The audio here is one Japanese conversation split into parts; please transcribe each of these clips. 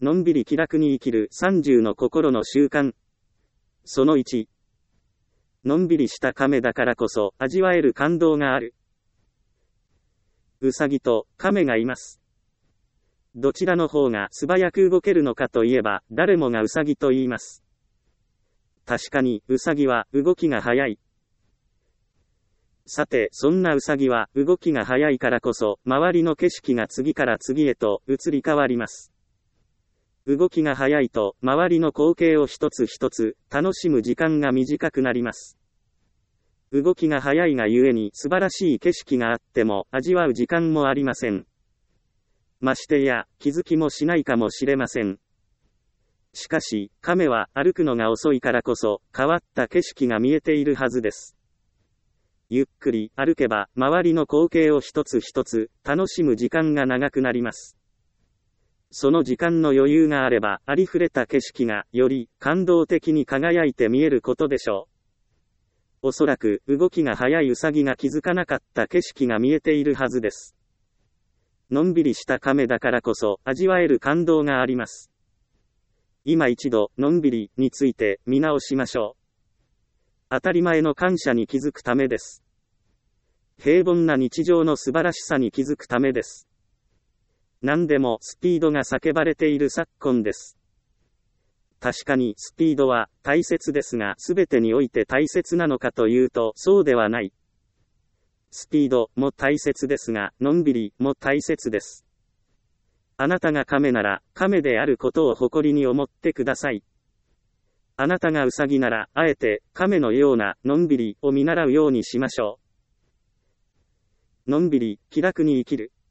のんびり気楽に生きる30の心の習慣。その1。のんびりした亀だからこそ味わえる感動がある。うさぎと亀がいます。どちらの方が素早く動けるのかといえば、誰もがうさぎと言います。確かに、うさぎは動きが速い。さて、そんなうさぎは動きが速いからこそ、周りの景色が次から次へと移り変わります。動きが速いと、周りの光景を一つ一つ楽しむ時間が短くなります。動きが速いがゆえに素晴らしい景色があっても味わう時間もありません。ましてや気づきもしないかもしれません。しかし、亀は歩くのが遅いからこそ変わった景色が見えているはずです。ゆっくり歩けば周りの光景を一つ一つ楽しむ時間が長くなります。その時間の余裕があればありふれた景色がより感動的に輝いて見えることでしょう。おそらく動きが速いウサギが気づかなかった景色が見えているはずです。のんびりした亀だからこそ味わえる感動があります。今一度、のんびりについて見直しましょう。当たり前の感謝に気づくためです。平凡な日常の素晴らしさに気づくためです。何でもスピードが叫ばれている昨今です。確かにスピードは大切ですが、すべてにおいて大切なのかというとそうではない。スピードも大切ですが、のんびりも大切です。あなたが亀なら、亀であることを誇りに思ってください。あなたがウサギなら、あえて亀のようなのんびりを見習うようにしましょう。のんびり、気楽に生きる。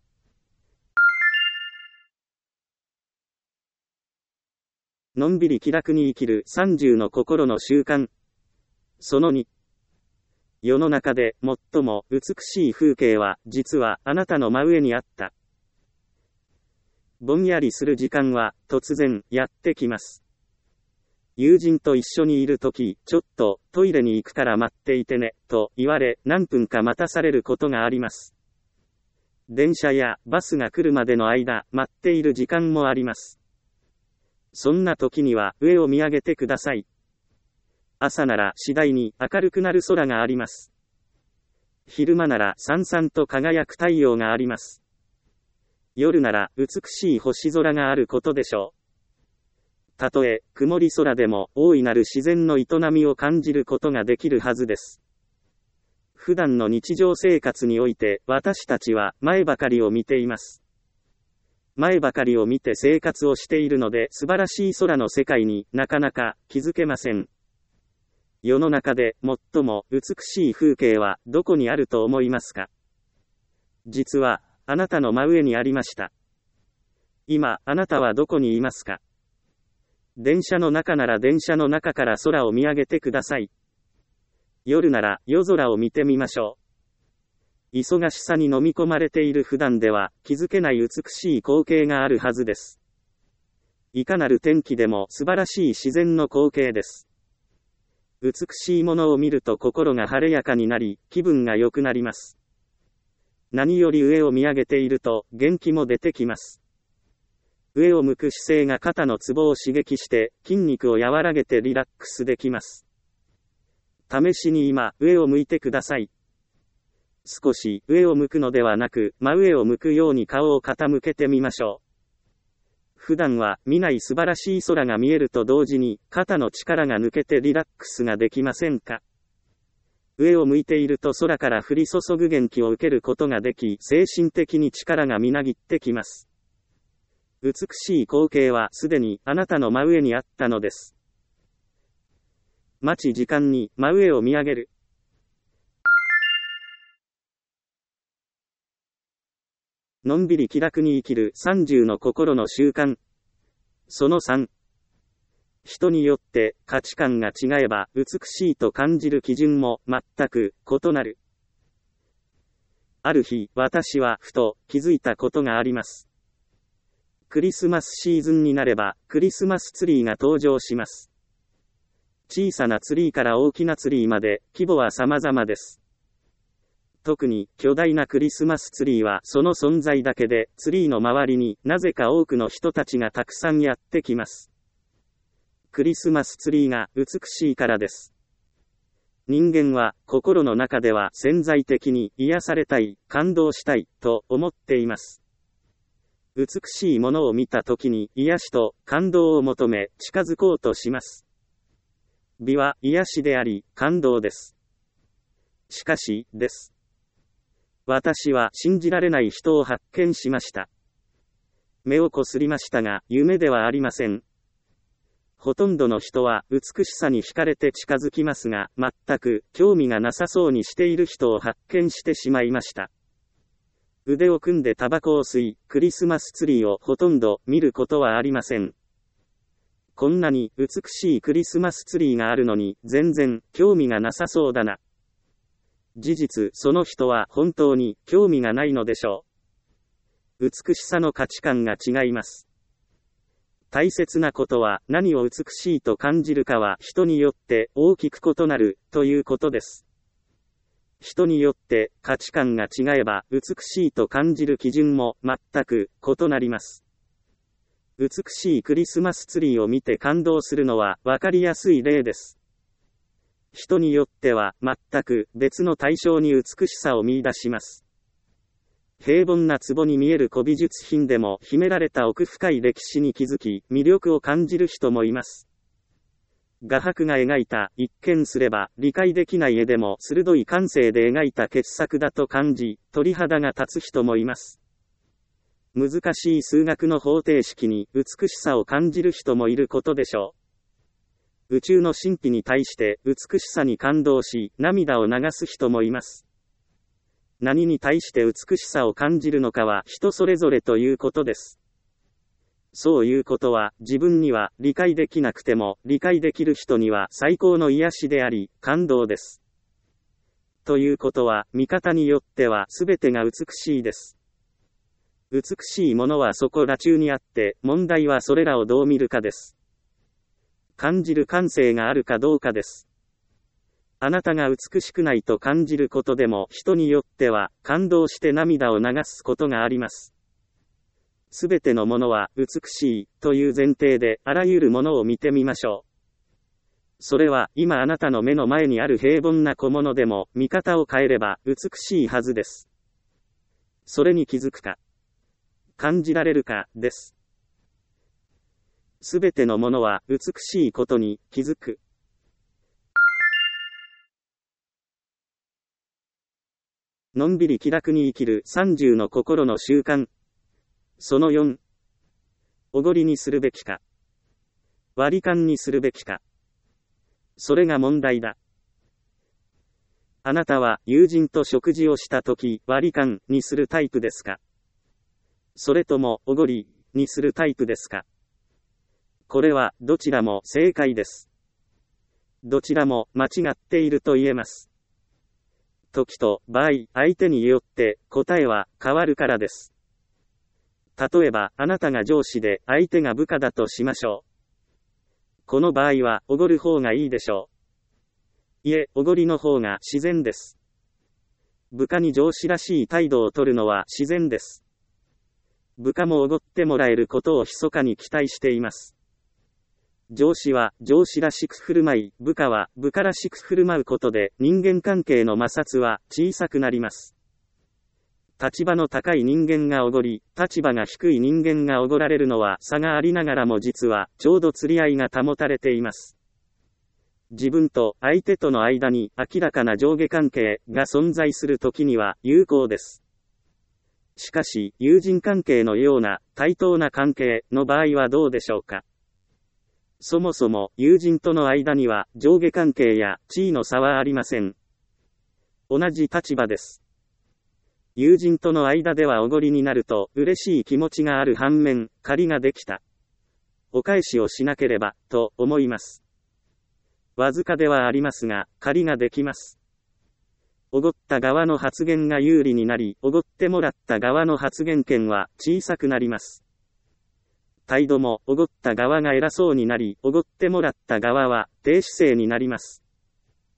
のんびり気楽に生きる30の心の習慣。その2。世の中で最も美しい風景は実はあなたの真上にあった。ぼんやりする時間は突然やってきます。友人と一緒にいるとき、ちょっとトイレに行くから待っていてねと言われ何分か待たされることがあります。電車やバスが来るまでの間待っている時間もあります。そんな時には上を見上げてください。朝なら次第に明るくなる空があります。昼間ならさんさんと輝く太陽があります。夜なら美しい星空があることでしょう。たとえ曇り空でも大いなる自然の営みを感じることができるはずです。普段の日常生活において私たちは前ばかりを見ています。前ばかりを見て生活をしているので素晴らしい空の世界になかなか気づけません。世の中で最も美しい風景はどこにあると思いますか？実はあなたの真上にありました。今あなたはどこにいますか？電車の中なら電車の中から空を見上げてください。夜なら夜空を見てみましょう。忙しさに飲み込まれている普段では気づけない美しい光景があるはずです。いかなる天気でも素晴らしい自然の光景です。美しいものを見ると心が晴れやかになり、気分が良くなります。何より上を見上げていると元気も出てきます。上を向く姿勢が肩のツボを刺激して筋肉を和らげてリラックスできます。試しに今、上を向いてください。少し上を向くのではなく、真上を向くように顔を傾けてみましょう。普段は見ない素晴らしい空が見えると同時に肩の力が抜けてリラックスができませんか？上を向いていると空から降り注ぐ元気を受けることができ、精神的に力がみなぎってきます。美しい光景はすでにあなたの真上にあったのです。待ち時間に真上を見上げる。のんびり気楽に生きる30の心の習慣。その3。人によって価値観が違えば美しいと感じる基準も全く異なる。ある日、私はふと気づいたことがあります。クリスマスシーズンになればクリスマスツリーが登場します。小さなツリーから大きなツリーまで規模は様々です。 特に巨大なクリスマスツリーはその存在だけでツリーの周りになぜか多くの人たちがたくさんやってきます。クリスマスツリーが美しいからです。人間は心の中では潜在的に癒されたい、感動したいと思っています。美しいものを見たときに癒しと感動を求め近づこうとします。美は癒しであり感動です。しかし、です。私は信じられない人を発見しました。目をこすりましたが、夢ではありません。ほとんどの人は美しさに惹かれて近づきますが、全く興味がなさそうにしている人を発見してしまいました。腕を組んでタバコを吸い、クリスマスツリーをほとんど見ることはありません。こんなに美しいクリスマスツリーがあるのに、全然興味がなさそうだな。事実、その人は本当に興味がないのでしょう。美しさの価値観が違います。大切なことは何を美しいと感じるかは人によって大きく異なるということです。人によって価値観が違えば美しいと感じる基準も全く異なります。美しいクリスマスツリーを見て感動するのはわかりやすい例です。人によっては全く別の対象に美しさを見出します。平凡な壺に見える古美術品でも秘められた奥深い歴史に気づき魅力を感じる人もいます。画伯が描いた一見すれば理解できない絵でも鋭い感性で描いた傑作だと感じ、鳥肌が立つ人もいます。難しい数学の方程式に美しさを感じる人もいることでしょう。宇宙の神秘に対して美しさに感動し、涙を流す人もいます。何に対して美しさを感じるのかは人それぞれということです。そういうことは自分には理解できなくても理解できる人には最高の癒しであり感動です。ということは見方によっては全てが美しいです。美しいものはそこら中にあって問題はそれらをどう見るかです。感じる感性があるかどうかです。あなたが美しくないと感じることでも人によっては感動して涙を流すことがあります。すべてのものは美しいという前提であらゆるものを見てみましょう。それは今あなたの目の前にある平凡な小物でも見方を変えれば美しいはずです。それに気づくか、感じられるかです。すべてのものは美しいことに気づく。のんびり気楽に生きる30の心の習慣。その4。おごりにするべきか、割り勘にするべきか。それが問題だ。あなたは友人と食事をしたとき割り勘にするタイプですか？それともおごりにするタイプですか？これはどちらも正解です。どちらも間違っていると言えます。時と場合、相手によって答えは変わるからです。例えば、あなたが上司で相手が部下だとしましょう。この場合はおごる方がいいでしょう。いえ、おごりの方が自然です。部下に上司らしい態度を取るのは自然です。部下もおごってもらえることを密かに期待しています。上司は上司らしく振る舞い、部下は部下らしく振る舞うことで人間関係の摩擦は小さくなります。立場の高い人間がおごり、立場が低い人間がおごられるのは差がありながらも実はちょうど釣り合いが保たれています。自分と相手との間に明らかな上下関係が存在するときには有効です。しかし、友人関係のような対等な関係の場合はどうでしょうか。そもそも友人との間には上下関係や地位の差はありません。同じ立場です。友人との間ではおごりになると嬉しい気持ちがある反面、借りができた。お返しをしなければ、と思います。わずかではありますが、借りができます。おごった側の発言が有利になり、おごってもらった側の発言権は小さくなります。態度もおごった側が偉そうになり、おごってもらった側は低姿勢になります。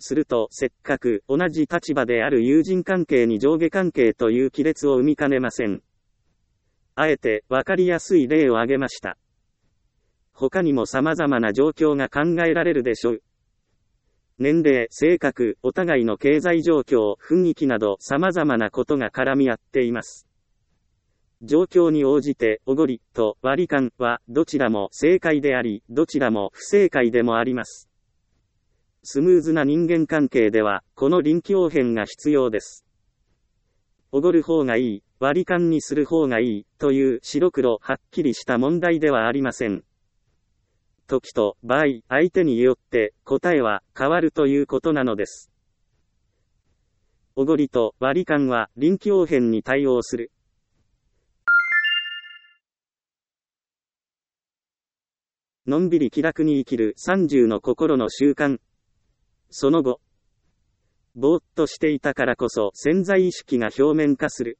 するとせっかく同じ立場である友人関係に上下関係という亀裂を生みかねません。あえてわかりやすい例を挙げました。他にも様々な状況が考えられるでしょう。年齢、性格、お互いの経済状況、雰囲気など様々なことが絡み合っています。状況に応じて、おごりと割り勘はどちらも正解であり、どちらも不正解でもあります。スムーズな人間関係では、この臨機応変が必要です。おごる方がいい、割り勘にする方がいい、という白黒はっきりした問題ではありません。時と場合、相手によって答えは変わるということなのです。おごりと割り勘は臨機応変に対応する。のんびり気楽に生きる30の心の習慣。その後、ぼーっとしていたからこそ潜在意識が表面化する。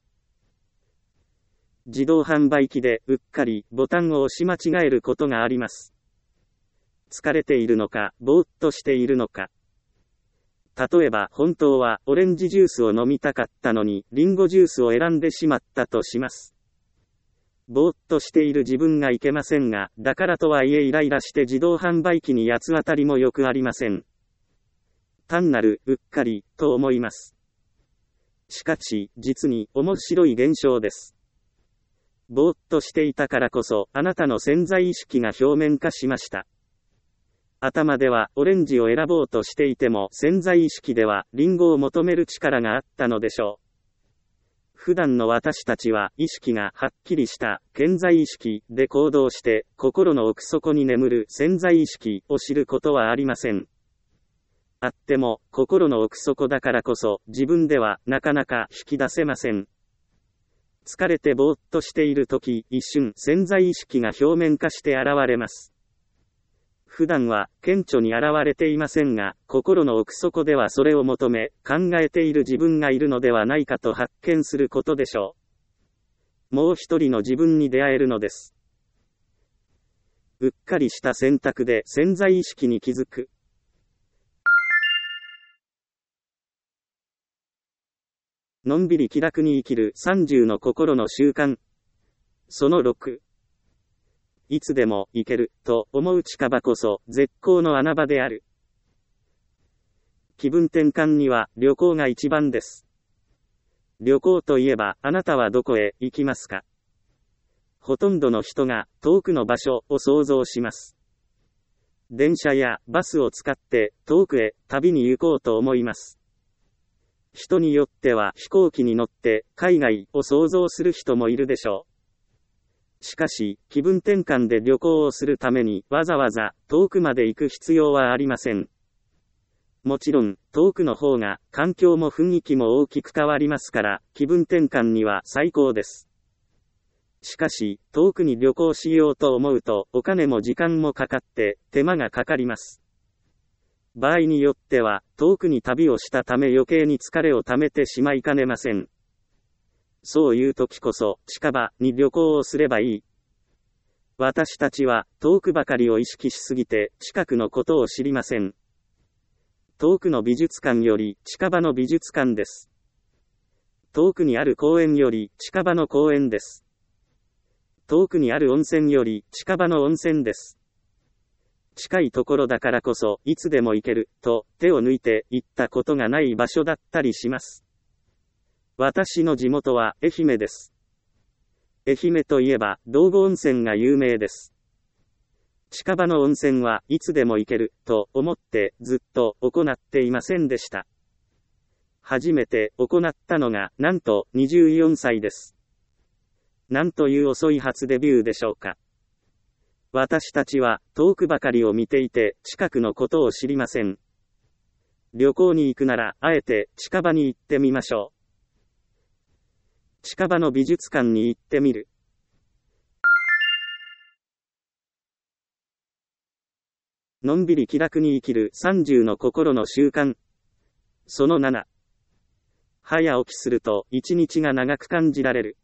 自動販売機でうっかりボタンを押し間違えることがあります。疲れているのか、ぼーっとしているのか。例えば本当はオレンジジュースを飲みたかったのにリンゴジュースを選んでしまったとします。ぼーっとしている自分がいけませんが、だからとはいえイライラして自動販売機に八つ当たりもよくありません。単なるうっかりと思います。しかし実に面白い現象です。ぼーっとしていたからこそあなたの潜在意識が表面化しました。頭ではオレンジを選ぼうとしていても潜在意識ではリンゴを求める力があったのでしょう。普段の私たちは意識がはっきりした顕在意識で行動して心の奥底に眠る潜在意識を知ることはありません。あっても心の奥底だからこそ自分ではなかなか引き出せません。疲れてぼーっとしているとき一瞬潜在意識が表面化して現れます。普段は顕著に現れていませんが、心の奥底ではそれを求め、考えている自分がいるのではないかと発見することでしょう。もう一人の自分に出会えるのです。うっかりした選択で潜在意識に気づく。のんびり気楽に生きる30の心の習慣。その6。いつでも行けると思う近場こそ絶好の穴場である。気分転換には旅行が一番です。旅行といえばあなたはどこへ行きますか？ほとんどの人が遠くの場所を想像します。電車やバスを使って遠くへ旅に行こうと思います。人によっては飛行機に乗って海外を想像する人もいるでしょう。しかし、気分転換で旅行をするためにわざわざ遠くまで行く必要はありません。もちろん、遠くの方が環境も雰囲気も大きく変わりますから、気分転換には最高です。しかし、遠くに旅行しようと思うと、お金も時間もかかって、手間がかかります。場合によっては、遠くに旅をしたため余計に疲れをためてしまいかねません。そういう時こそ、近場に旅行をすればいい。私たちは、遠くばかりを意識しすぎて、近くのことを知りません。遠くの美術館より、近場の美術館です。遠くにある公園より、近場の公園です。遠くにある温泉より、近場の温泉です。近いところだからこそ、いつでも行ける、と、手を抜いて行ったことがない場所だったりします。私の地元は愛媛です。愛媛といえば道後温泉が有名です。近場の温泉はいつでも行けると思ってずっと行っていませんでした。初めて行ったのがなんと24歳です。なんという遅い初デビューでしょうか。私たちは遠くばかりを見ていて近くのことを知りません。旅行に行くならあえて近場に行ってみましょう。近場の美術館に行ってみる。のんびり気楽に生きる30の心の習慣。その7。早起きすると一日が長く感じられる。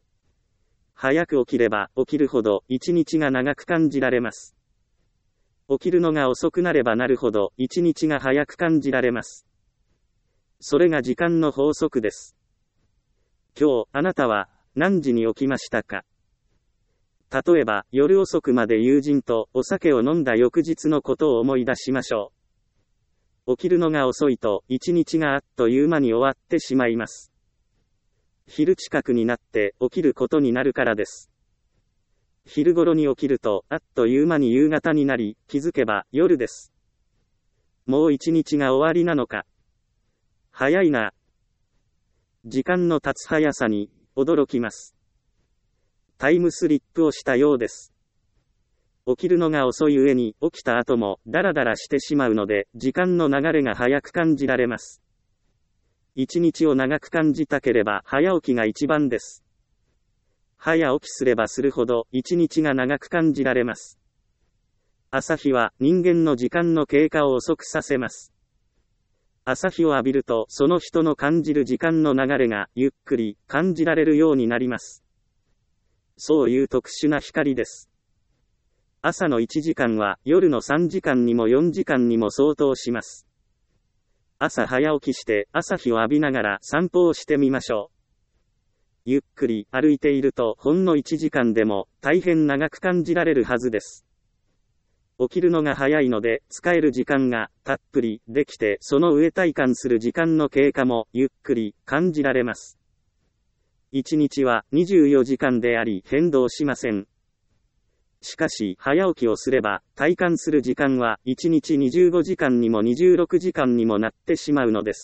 早く起きれば起きるほど一日が長く感じられます。 起きるのが遅くなればなるほど、一日が早く感じられます。それが時間の法則です。今日、あなたは何時に起きましたか？例えば、夜遅くまで友人とお酒を飲んだ翌日のことを思い出しましょう。起きるのが遅いと、一日があっという間に終わってしまいます。昼近くになって起きることになるからです。昼頃に起きると、あっという間に夕方になり、気づけば夜です。もう一日が終わりなのか。早いな。時間の経つ速さに驚きます。タイムスリップをしたようです。起きるのが遅い上に起きた後もダラダラしてしまうので、時間の流れが早く感じられます。一日を長く感じたければ早起きが一番です。早起きすればするほど一日が長く感じられます。朝日は人間の時間の経過を遅くさせます。朝日を浴びるとその人の感じる時間の流れがゆっくり感じられるようになります。そういう特殊な光です。朝の1時間は夜の3時間にも4時間にも相当します。朝早起きして朝日を浴びながら散歩をしてみましょう。ゆっくり歩いているとほんの1時間でも大変長く感じられるはずです。起きるのが早いので使える時間がたっぷりできて、その上体感する時間の経過もゆっくり感じられます。1日は24時間であり変動しません。しかし早起きをすれば体感する時間は1日25時間にも26時間にもなってしまうのです。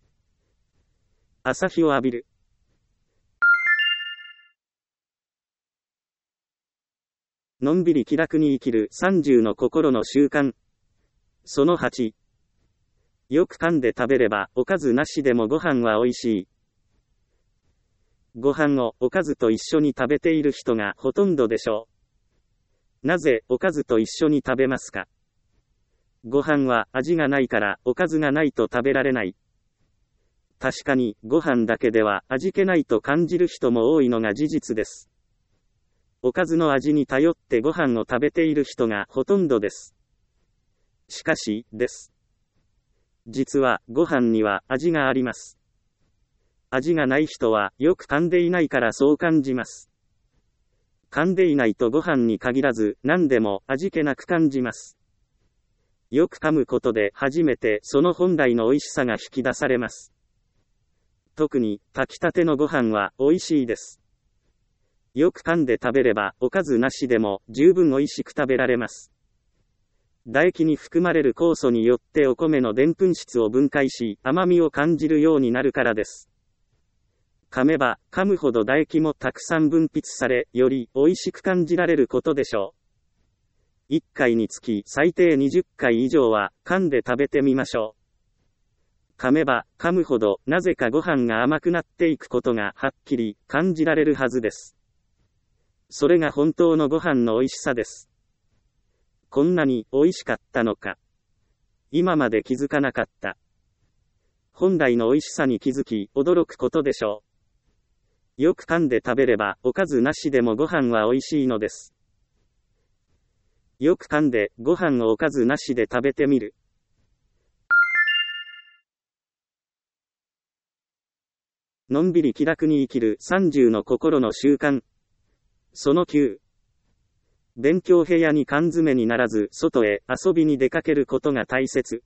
朝日を浴びる。のんびり気楽に生きる30の心の習慣。その8。よく噛んで食べればおかずなしでもご飯は美味しい。ご飯をおかずと一緒に食べている人がほとんどでしょう。なぜおかずと一緒に食べますか？ご飯は味がないからおかずがないと食べられない。確かにご飯だけでは味気ないと感じる人も多いのが事実です。おかずの味に頼ってご飯を食べている人がほとんどです。しかし、です。実はご飯には味があります。味がない人はよく噛んでいないからそう感じます。噛んでいないとご飯に限らず何でも味気なく感じます。よく噛むことで初めてその本来の美味しさが引き出されます。特に炊きたてのご飯は美味しいです。よく噛んで食べればおかずなしでも十分美味しく食べられます。唾液に含まれる酵素によってお米の澱粉質を分解し甘みを感じるようになるからです。噛めば噛むほど唾液もたくさん分泌され、より美味しく感じられることでしょう。1回につき最低20回以上は噛んで食べてみましょう。噛めば噛むほどなぜかご飯が甘くなっていくことがはっきり感じられるはずです。それが本当のご飯の美味しさです。こんなに美味しかったのか。今まで気づかなかった。本来の美味しさに気づき驚くことでしょう。よく噛んで食べればおかずなしでもご飯は美味しいのです。よく噛んでご飯をおかずなしで食べてみる。のんびり気楽に生きる30の心の習慣。その9。勉強部屋に缶詰にならず外へ遊びに出かけることが大切。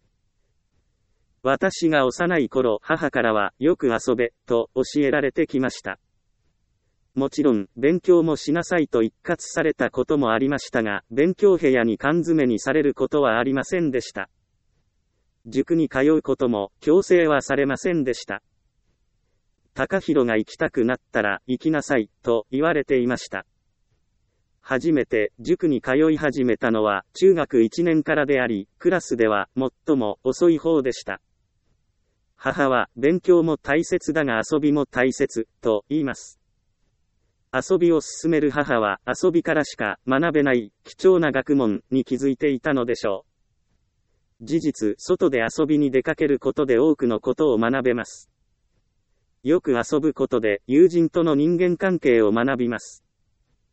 私が幼い頃、母からはよく遊べと教えられてきました。もちろん勉強もしなさいと一括されたこともありましたが、勉強部屋に缶詰にされることはありませんでした。塾に通うことも強制はされませんでした。高弘が行きたくなったら行きなさいと言われていました。初めて塾に通い始めたのは中学1年からであり、クラスでは最も遅い方でした。母は勉強も大切だが遊びも大切と言います。遊びを進める母は遊びからしか学べない貴重な学問に気づいていたのでしょう。事実、外で遊びに出かけることで多くのことを学べます。よく遊ぶことで友人との人間関係を学びます。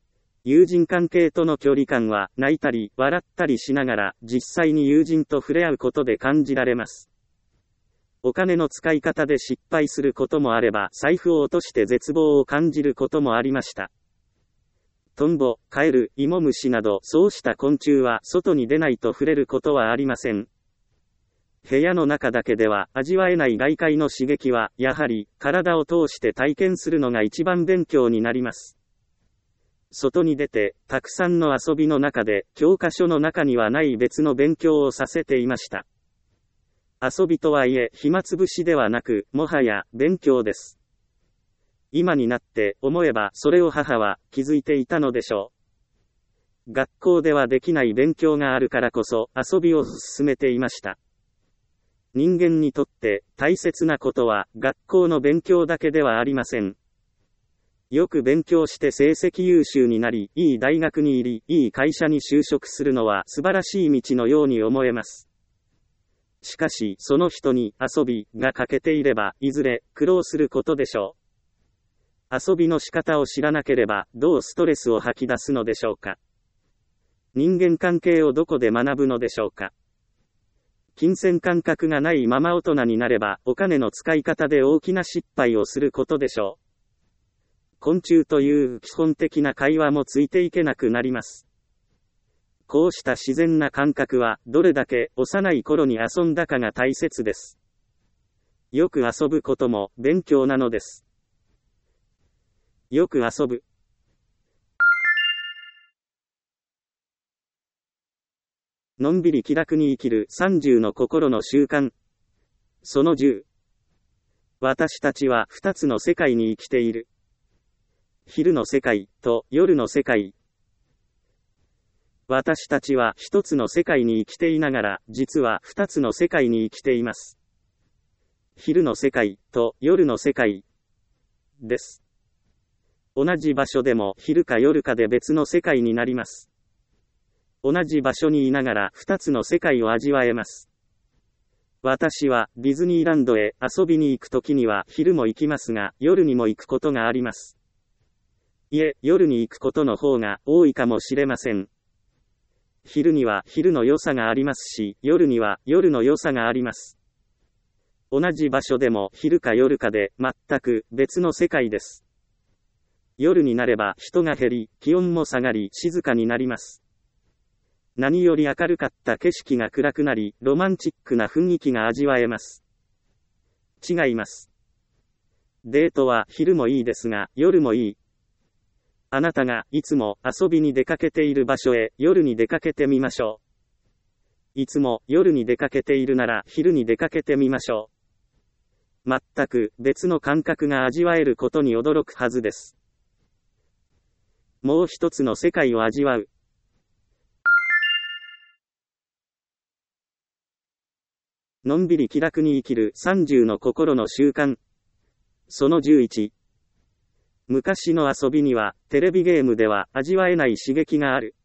友人関係との距離感は泣いたり笑ったりしながら実際に友人と触れ合うことで感じられます。お金の使い方で失敗することもあれば財布を落として絶望を感じることもありました。トンボ、カエル、イモムシなどそうした昆虫は外に出ないと触れることはありません。部屋の中だけでは味わえない外界の刺激はやはり体を通して体験するのが一番勉強になります。外に出て、たくさんの遊びの中で、教科書の中にはない別の勉強をさせていました。遊びとはいえ、暇つぶしではなく、もはや、勉強です。今になって思えば、それを母は気づいていたのでしょう。学校ではできない勉強があるからこそ、遊びを進めていました。人間にとって、大切なことは、学校の勉強だけではありません。よく勉強して成績優秀になり、いい大学に入り、いい会社に就職するのは素晴らしい道のように思えます。しかし、その人に遊びが欠けていれば、いずれ苦労することでしょう。遊びの仕方を知らなければ、どうストレスを吐き出すのでしょうか。人間関係をどこで学ぶのでしょうか。金銭感覚がないまま大人になれば、お金の使い方で大きな失敗をすることでしょう。昆虫という基本的な会話もついていけなくなります。こうした自然な感覚は、どれだけ幼い頃に遊んだかが大切です。よく遊ぶことも勉強なのです。よく遊ぶ。のんびり気楽に生きる30の心の習慣。その10。私たちは2つの世界に生きている。昼の世界と夜の世界。私たちは一つの世界に生きていながら、実は二つの世界に生きています。昼の世界と夜の世界です。同じ場所でも昼か夜かで別の世界になります。同じ場所にいながら二つの世界を味わえます。私はディズニーランドへ遊びに行くときには昼も行きますが、夜にも行くことがあります。いえ、夜に行くことの方が多いかもしれません。昼には昼の良さがありますし、夜には夜の良さがあります。同じ場所でも昼か夜かで全く別の世界です。夜になれば人が減り、気温も下がり静かになります。何より明るかった景色が暗くなり、ロマンチックな雰囲気が味わえます。違います。デートは昼もいいですが、夜もいい。あなたがいつも遊びに出かけている場所へ夜に出かけてみましょう。いつも夜に出かけているなら昼に出かけてみましょう。全く別の感覚が味わえることに驚くはずです。もう一つの世界を味わう。のんびり気楽に生きる30の心の習慣。その11。昔の遊びには、テレビゲームでは味わえない刺激がある。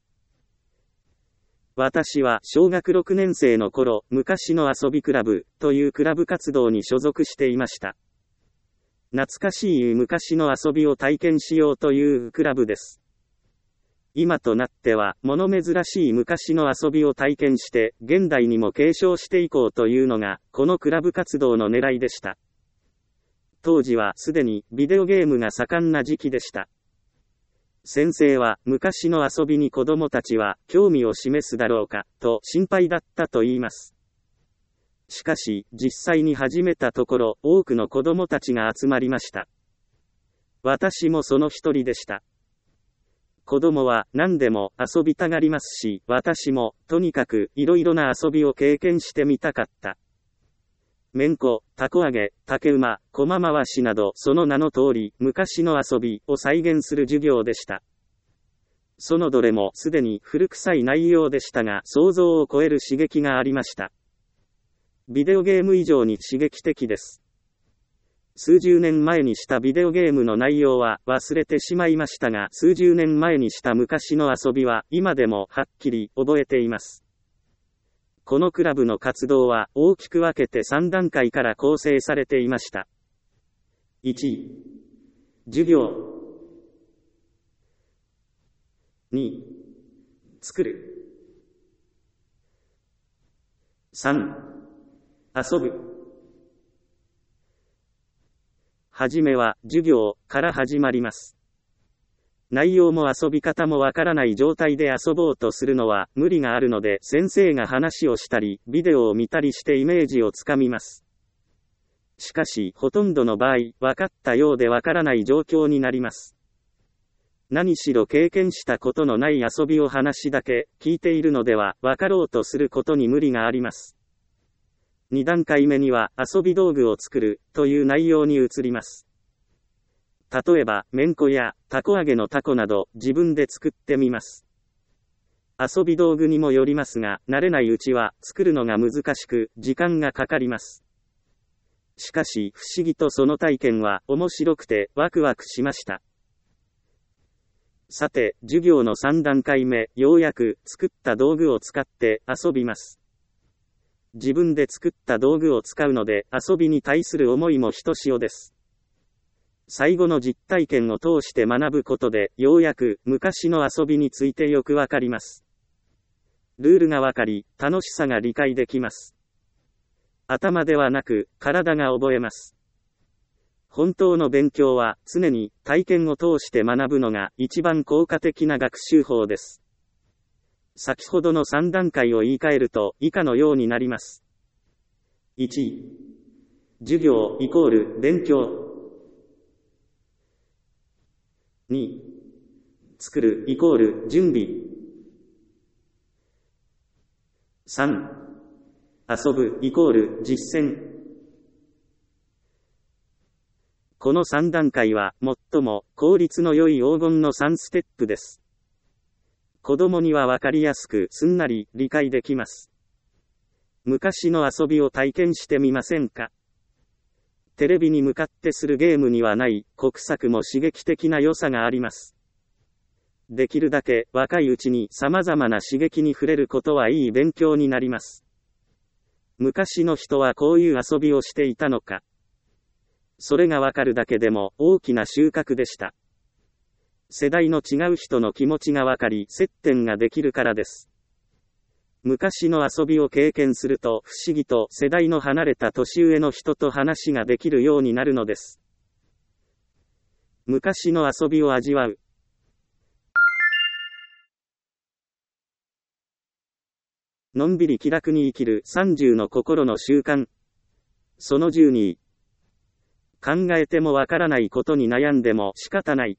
私は小学6年生の頃、昔の遊びクラブというクラブ活動に所属していました。懐かしい昔の遊びを体験しようというクラブです。今となっては、物珍しい昔の遊びを体験して、現代にも継承していこうというのが、このクラブ活動の狙いでした。当時はすでにビデオゲームが盛んな時期でした。先生は昔の遊びに子供たちは興味を示すだろうかと心配だったと言います。しかし実際に始めたところ多くの子供たちが集まりました。私もその一人でした。子供は何でも遊びたがりますし、私もとにかくいろいろな遊びを経験してみたかった。めんこ、たこ揚げ、竹馬、駒回しなどその名の通り昔の遊びを再現する授業でした。そのどれもすでに古臭い内容でしたが想像を超える刺激がありました。ビデオゲーム以上に刺激的です。数十年前にしたビデオゲームの内容は忘れてしまいましたが、数十年前にした昔の遊びは今でもはっきり覚えています。このクラブの活動は大きく分けて3段階から構成されていました。1、授業。 2、作る。3、遊ぶ。はじめは、授業から始まります。内容も遊び方もわからない状態で遊ぼうとするのは無理があるので、先生が話をしたり、ビデオを見たりしてイメージをつかみます。しかし、ほとんどの場合、分かったようでわからない状況になります。何しろ経験したことのない遊びを話だけ聞いているのでは、分かろうとすることに無理があります。2段階目には、遊び道具を作るという内容に移ります。例えば、めんこや、たこ揚げのたこなど、自分で作ってみます。遊び道具にもよりますが、慣れないうちは、作るのが難しく、時間がかかります。しかし、不思議とその体験は、面白くて、ワクワクしました。さて、授業の3段階目、ようやく、作った道具を使って、遊びます。自分で作った道具を使うので、遊びに対する思いもひとしおです。最後の実体験を通して学ぶことで、ようやく昔の遊びについてよくわかります。ルールがわかり、楽しさが理解できます。頭ではなく、体が覚えます。本当の勉強は、常に体験を通して学ぶのが一番効果的な学習法です。先ほどの3段階を言い換えると、以下のようになります。1、授業イコール勉強。2、作るイコール準備。3、遊ぶイコール実践。この3段階は最も効率の良い黄金の3ステップです。子供にはわかりやすくすんなり理解できます。昔の遊びを体験してみませんか？テレビに向かってするゲームにはない国策も刺激的な良さがあります。できるだけ若いうちに様々な刺激に触れることはいい勉強になります。昔の人はこういう遊びをしていたのか。それがわかるだけでも大きな収穫でした。世代の違う人の気持ちがわかり接点ができるからです。昔の遊びを経験すると不思議と世代の離れた年上の人と話ができるようになるのです。昔の遊びを味わう。のんびり気楽に生きる30の心の習慣。その12。考えてもわからないことに悩んでも仕方ない。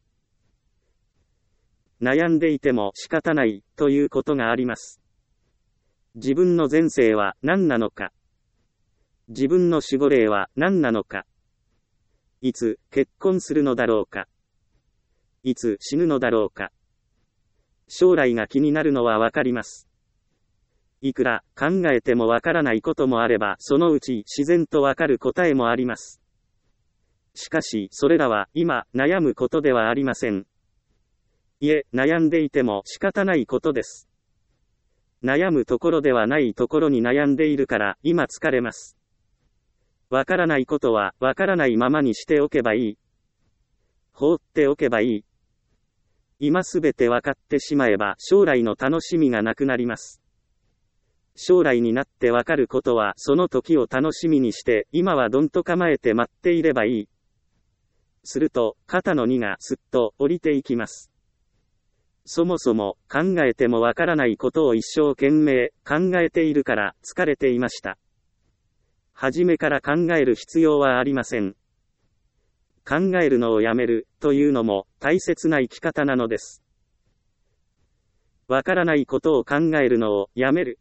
悩んでいても仕方ないということがあります。自分の前世は何なのか。自分の守護霊は何なのか。いつ結婚するのだろうか。いつ死ぬのだろうか。将来が気になるのはわかります。いくら考えてもわからないこともあれば、そのうち自然とわかる答えもあります。しかし、それらは今悩むことではありません。いえ、悩んでいても仕方ないことです。悩むところではないところに悩んでいるから、今疲れます。わからないことは、わからないままにしておけばいい。放っておけばいい。今すべてわかってしまえば、将来の楽しみがなくなります。将来になってわかることは、その時を楽しみにして、今はどんと構えて待っていればいい。すると、肩の荷がすっと降りていきます。そもそも考えてもわからないことを一生懸命考えているから疲れていました。初めから考える必要はありません。考えるのをやめるというのも大切な生き方なのです。わからないことを考えるのをやめる。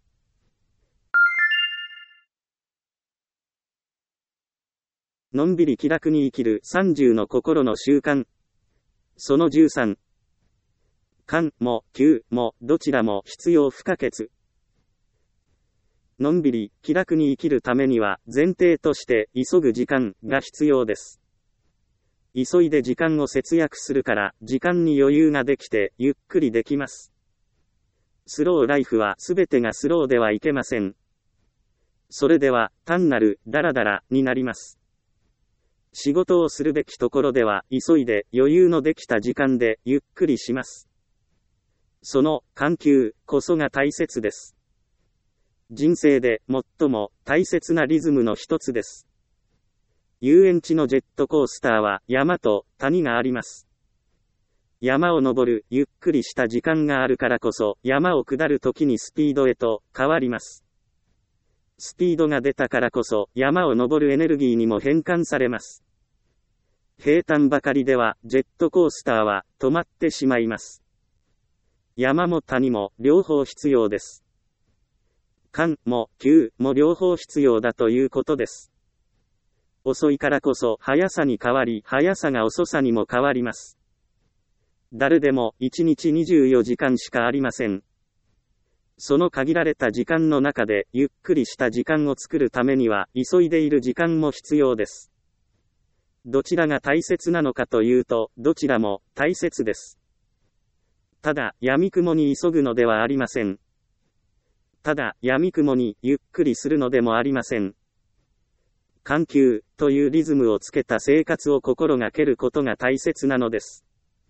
のんびり気楽に生きる30の心の習慣。その13。間も休もどちらも必要不可欠。のんびり気楽に生きるためには前提として急ぐ時間が必要です。急いで時間を節約するから時間に余裕ができてゆっくりできます。スローライフはすべてがスローではいけません。それでは単なるダラダラになります。仕事をするべきところでは急いで余裕のできた時間でゆっくりします。 その緩急こそが大切です。人生で最も大切なリズムの一つです。遊園地のジェットコースターは山と谷があります。山を登るゆっくりした時間があるからこそ山を下るときにスピードへと変わります。スピードが出たからこそ山を登るエネルギーにも変換されます。平坦ばかりではジェットコースターは止まってしまいます。山も谷も両方必要です。緩も急も両方必要だということです。遅いからこそ速さに変わり、速さが遅さにも変わります。誰でも1日24時間しかありません。その限られた時間の中でゆっくりした時間を作るためには急いでいる時間も必要です。どちらが大切なのかというと、どちらも大切です。ただ、闇雲に急ぐのではありません。ただ、闇雲にゆっくりするのでもありません。緩急というリズムをつけた生活を心がけることが大切なのです。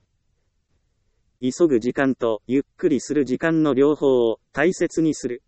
急ぐ時間とゆっくりする時間の両方を大切にする。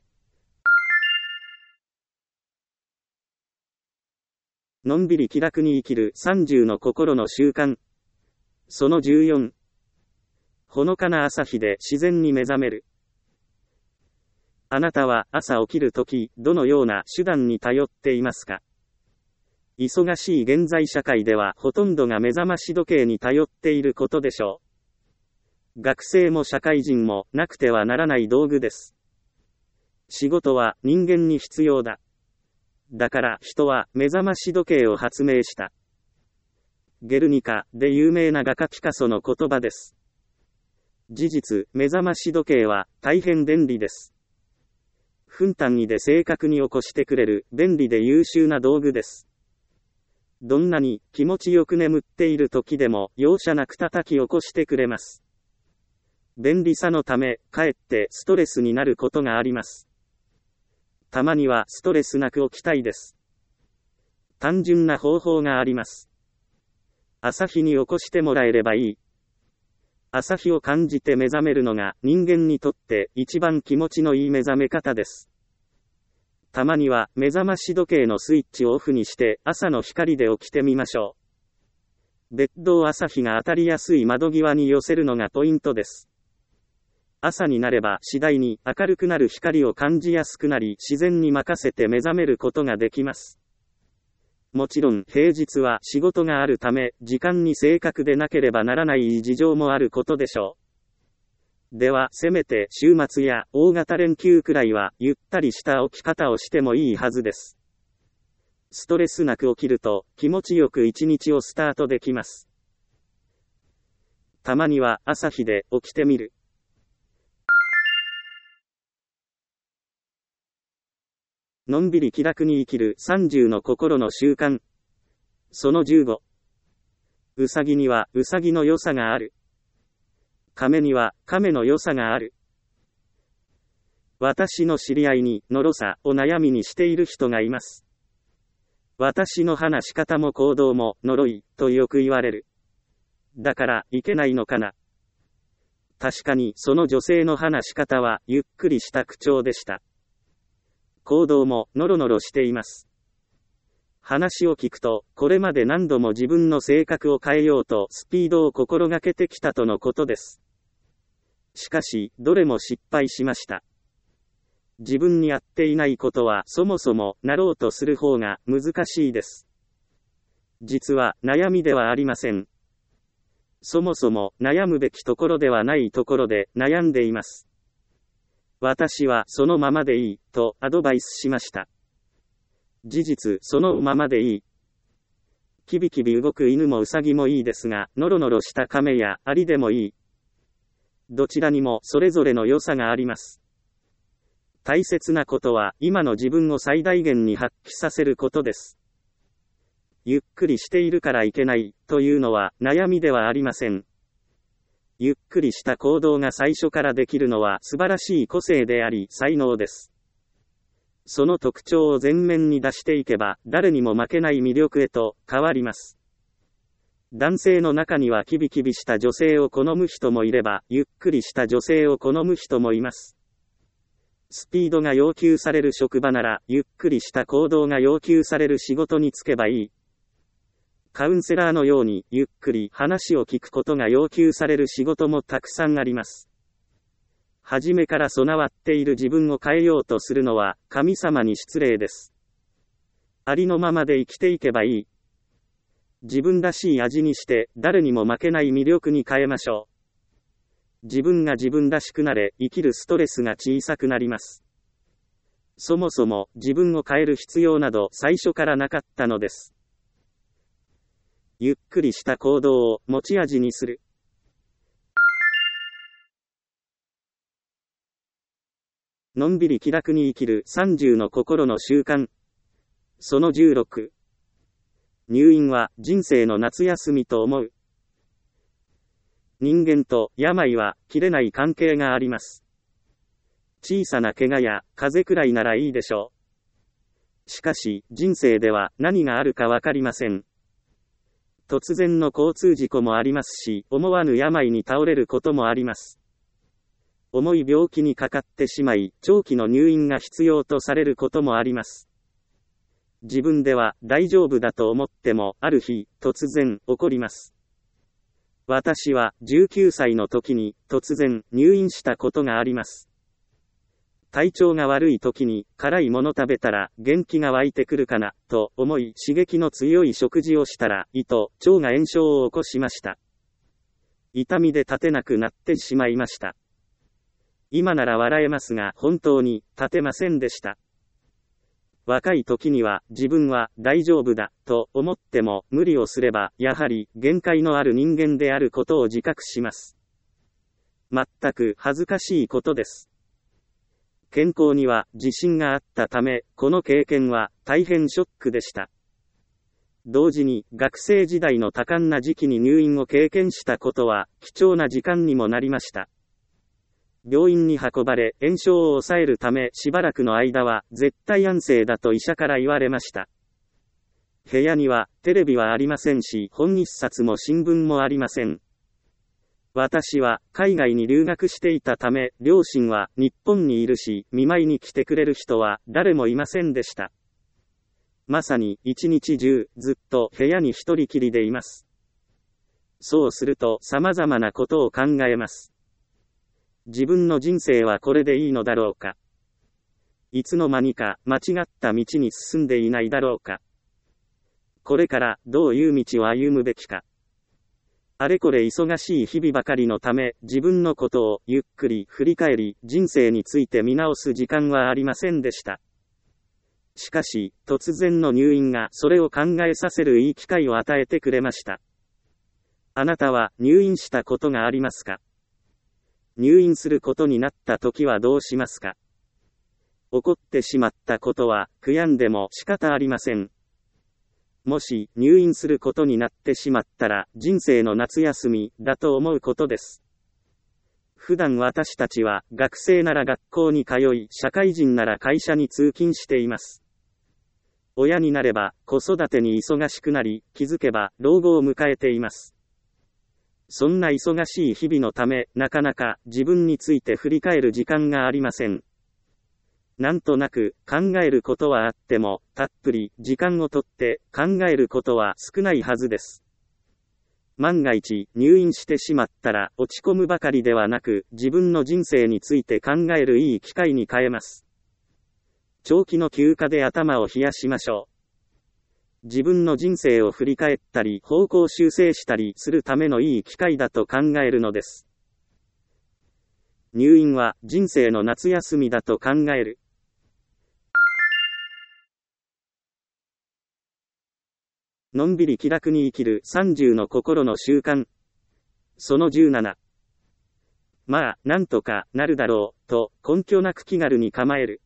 のんびり気楽に生きる30の心の習慣。その14。ほのかな朝日で自然に目覚める。あなたは朝起きるとき、どのような手段に頼っていますか？忙しい現在社会ではほとんどが目覚まし時計に頼っていることでしょう。学生も社会人もなくてはならない道具です。仕事は人間に必要だ。だから人は目覚まし時計を発明した。ゲルニカで有名な画家ピカソの言葉です。事実、目覚まし時計は大変便利です。分単位で正確に起こしてくれる便利で優秀な道具です。どんなに気持ちよく眠っている時でも容赦なく叩き起こしてくれます。便利さのため、かえってストレスになることがあります。たまにはストレスなく起きたいです。単純な方法があります。朝日に起こしてもらえればいい。朝日を感じて目覚めるのが人間にとって一番気持ちのいい目覚め方です。たまには目覚まし時計のスイッチをオフにして朝の光で起きてみましょう。別途朝日が当たりやすい窓際に寄せるのがポイントです。朝になれば次第に明るくなる光を感じやすくなり、自然に任せて目覚めることができます。もちろん平日は仕事があるため時間に正確でなければならない事情もあることでしょう。ではせめて週末や大型連休くらいはゆったりした起き方をしてもいいはずです。ストレスなく起きると気持ちよく一日をスタートできます。たまには朝日で起きてみる。のんびり気楽に生きる30の心の習慣。その15。うさぎにはうさぎの良さがある。亀には亀の良さがある。私の知り合いにのろさを悩みにしている人がいます。私の話し方も行動も呪いとよく言われる。だからいけないのかな。確かにその女性の話し方はゆっくりした口調でした。行動もノロノロしています。話を聞くと、これまで何度も自分の性格を変えようとスピードを心がけてきたとのことです。しかし、どれも失敗しました。自分に合っていないことはそもそもなろうとする方が難しいです。実は悩みではありません。そもそも悩むべきところではないところで悩んでいます。私はそのままでいいとアドバイスしました。事実そのままでいい。キビキビ動く犬もウサギもいいですが、ノロノロした亀やアリでもいい。どちらにもそれぞれの良さがあります。大切なことは今の自分を最大限に発揮させることです。ゆっくりしているからいけないというのは悩みではありません。ゆっくりした行動が最初からできるのは素晴らしい個性であり才能です。その特徴を前面に出していけば誰にも負けない魅力へと変わります。 男性の中にはキビキビした女性を好む人もいれば、ゆっくりした女性を好む人もいます。スピードが要求される職場なら、ゆっくりした行動が要求される仕事に就けばいい。カウンセラーのように、ゆっくり話を聞くことが要求される仕事もたくさんあります。初めから備わっている自分を変えようとするのは、神様に失礼です。ありのままで生きていけばいい。自分らしい味にして、誰にも負けない魅力に変えましょう。自分が自分らしくなれ、生きるストレスが小さくなります。そもそも、自分を変える必要など最初からなかったのです。ゆっくりした行動を持ち味にする。のんびり気楽に生きる30の心の習慣。その16。入院は人生の夏休みと思う。人間と病は切れない関係があります。小さな怪我や風邪くらいならいいでしょう。しかし、人生では何があるかわかりません。突然の交通事故もありますし、思わぬ病に倒れることもあります。重い病気にかかってしまい、長期の入院が必要とされることもあります。自分では大丈夫だと思っても、ある日、突然、起こります。私は19歳の時に突然入院したことがあります。体調が悪い時に辛いもの食べたら元気が湧いてくるかなと思い刺激の強い食事をしたら胃と腸が炎症を起こしました。痛みで立てなくなってしまいました。今なら笑えますが本当に立てませんでした。若い時には自分は大丈夫だと思っても無理をすればやはり限界のある人間であることを自覚します。全く恥ずかしいことです。健康には自信があったため、この経験は大変ショックでした。同時に学生時代の多感な時期に入院を経験したことは貴重な時間にもなりました。病院に運ばれ炎症を抑えるためしばらくの間は絶対安静だと医者から言われました。部屋にはテレビはありませんし本一冊も新聞もありません。私は海外に留学していたため両親は日本にいるし見舞いに来てくれる人は誰もいませんでした。まさに一日中ずっと部屋に一人きりでいます。そうすると様々なことを考えます。自分の人生はこれでいいのだろうか。いつの間にか間違った道に進んでいないだろうか。これからどういう道を歩むべきか。あれこれ忙しい日々ばかりのため自分のことをゆっくり振り返り人生について見直す時間はありませんでした。しかし突然の入院がそれを考えさせるいい機会を与えてくれました。あなたは入院したことがありますか？入院することになった時はどうしますか？起こってしまったことは悔やんでも仕方ありません。もし入院することになってしまったら人生の夏休みだと思うことです。普段私たちは学生なら学校に通い社会人なら会社に通勤しています。親になれば子育てに忙しくなり気づけば老後を迎えています。そんな忙しい日々のため、なかなか自分について振り返る時間がありません。なんとなく考えることはあっても、たっぷり時間をとって考えることは少ないはずです。万が一入院してしまったら落ち込むばかりではなく、自分の人生について考えるいい機会に変えます。長期の休暇で頭を冷やしましょう。自分の人生を振り返ったり方向修正したりするためのいい機会だと考えるのです。入院は人生の夏休みだと考える。のんびり気楽に生きる30の心の習慣。その17。まあ、なんとかなるだろう、と根拠なく気軽に構える。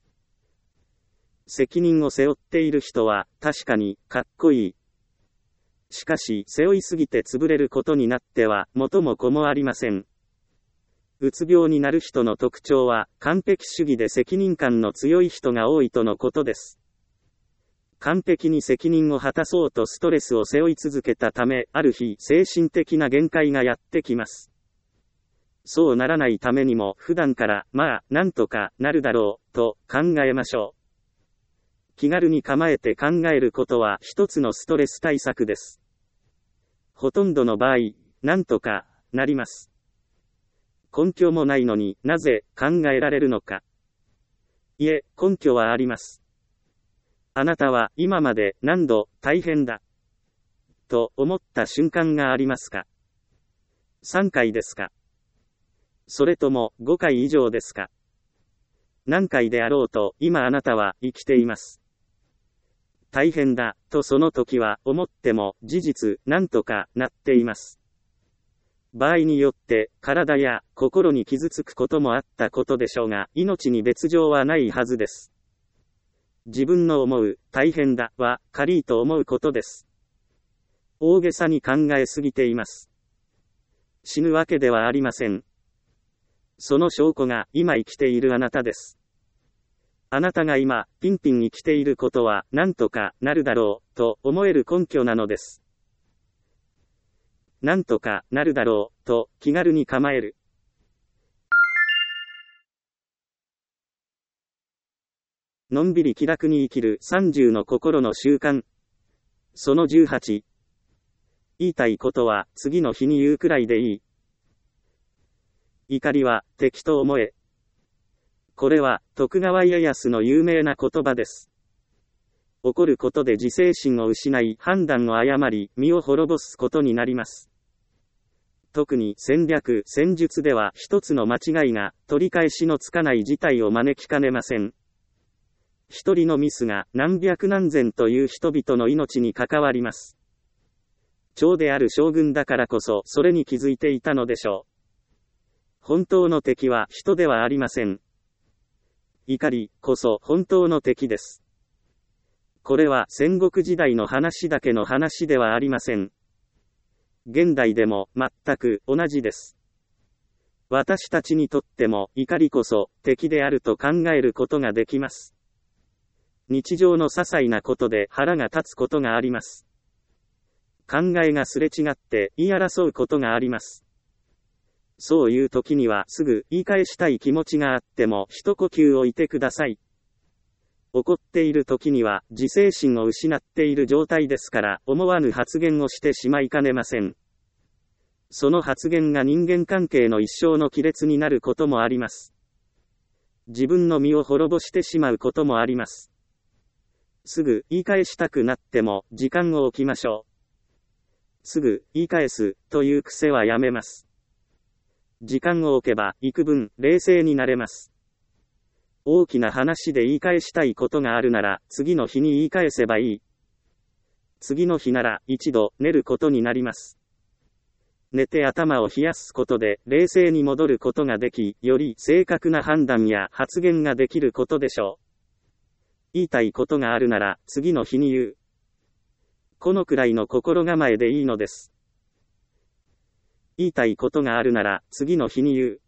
責任を背負っている人は確かにかっこいい。しかし背負いすぎて潰れることになっては元も子もありません。うつ病になる人の特徴は完璧主義で責任感の強い人が多いとのことです。 完璧に責任を果たそうとストレスを背負い続けたため、ある日、精神的な限界がやってきます。そうならないためにも、普段から、なんとかなるだろう、と考えましょう。気軽に構えて考えることは一つのストレス対策です。ほとんどの場合、なんとかなります。根拠もないのになぜ考えられるのか。いえ、根拠はあります。あなたは今まで何度大変だと思った瞬間がありますか？ 3 回ですか？それとも5回以上ですか？何回であろうと今あなたは生きています。大変だとその時は思っても事実なんとかなっています。場合によって体や心に傷つくこともあったことでしょうが、命に別状はないはずです。自分の思う大変だは軽いと思うことです。大げさに考えすぎています。死ぬわけではありません。その証拠が今生きているあなたです。あなたが今ピンピン生きていることはなんとかなるだろうと思える根拠なのです。なんとかなるだろうと気軽に構える。のんびり気楽に生きる30の心の習慣。その18。言いたいことは次の日に言うくらいでいい。怒りは敵と思え。これは徳川家康の有名な言葉です。怒ることで自制心を失い、判断を誤り、身を滅ぼすことになります。特に戦略・戦術では一つの間違いが取り返しのつかない事態を招きかねません。一人のミスが何百何千という人々の命に関わります。長である将軍だからこそそれに気づいていたのでしょう。本当の敵は人ではありません。怒りこそ本当の敵です。これは戦国時代の話だけの話ではありません。現代でも全く同じです。私たちにとっても怒りこそ敵であると考えることができます。日常の些細なことで腹が立つことがあります。考えがすれ違って言い争うことがあります。そういう時にはすぐ言い返したい気持ちがあっても一呼吸置いてください。怒っている時には自制心を失っている状態ですから思わぬ発言をしてしまいかねません。その発言が人間関係の一生の亀裂になることもあります。自分の身を滅ぼしてしまうこともあります。すぐ言い返したくなっても時間を置きましょう。すぐ言い返すという癖はやめます。時間を置けば幾分冷静になれます。大きな話で言い返したいことがあるなら次の日に言い返せばいい。次の日なら一度寝ることになります。寝て頭を冷やすことで冷静に戻ることができ、より正確な判断や発言ができることでしょう。言いたいことがあるなら次の日に言う。このくらいの心構えでいいのです。言いたいことがあるなら次の日に言う。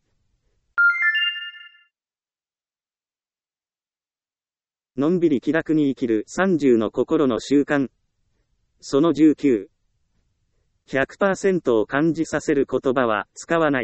のんびり気楽に生きる30の心の習慣。その19。100% を感じさせる言葉は使わない。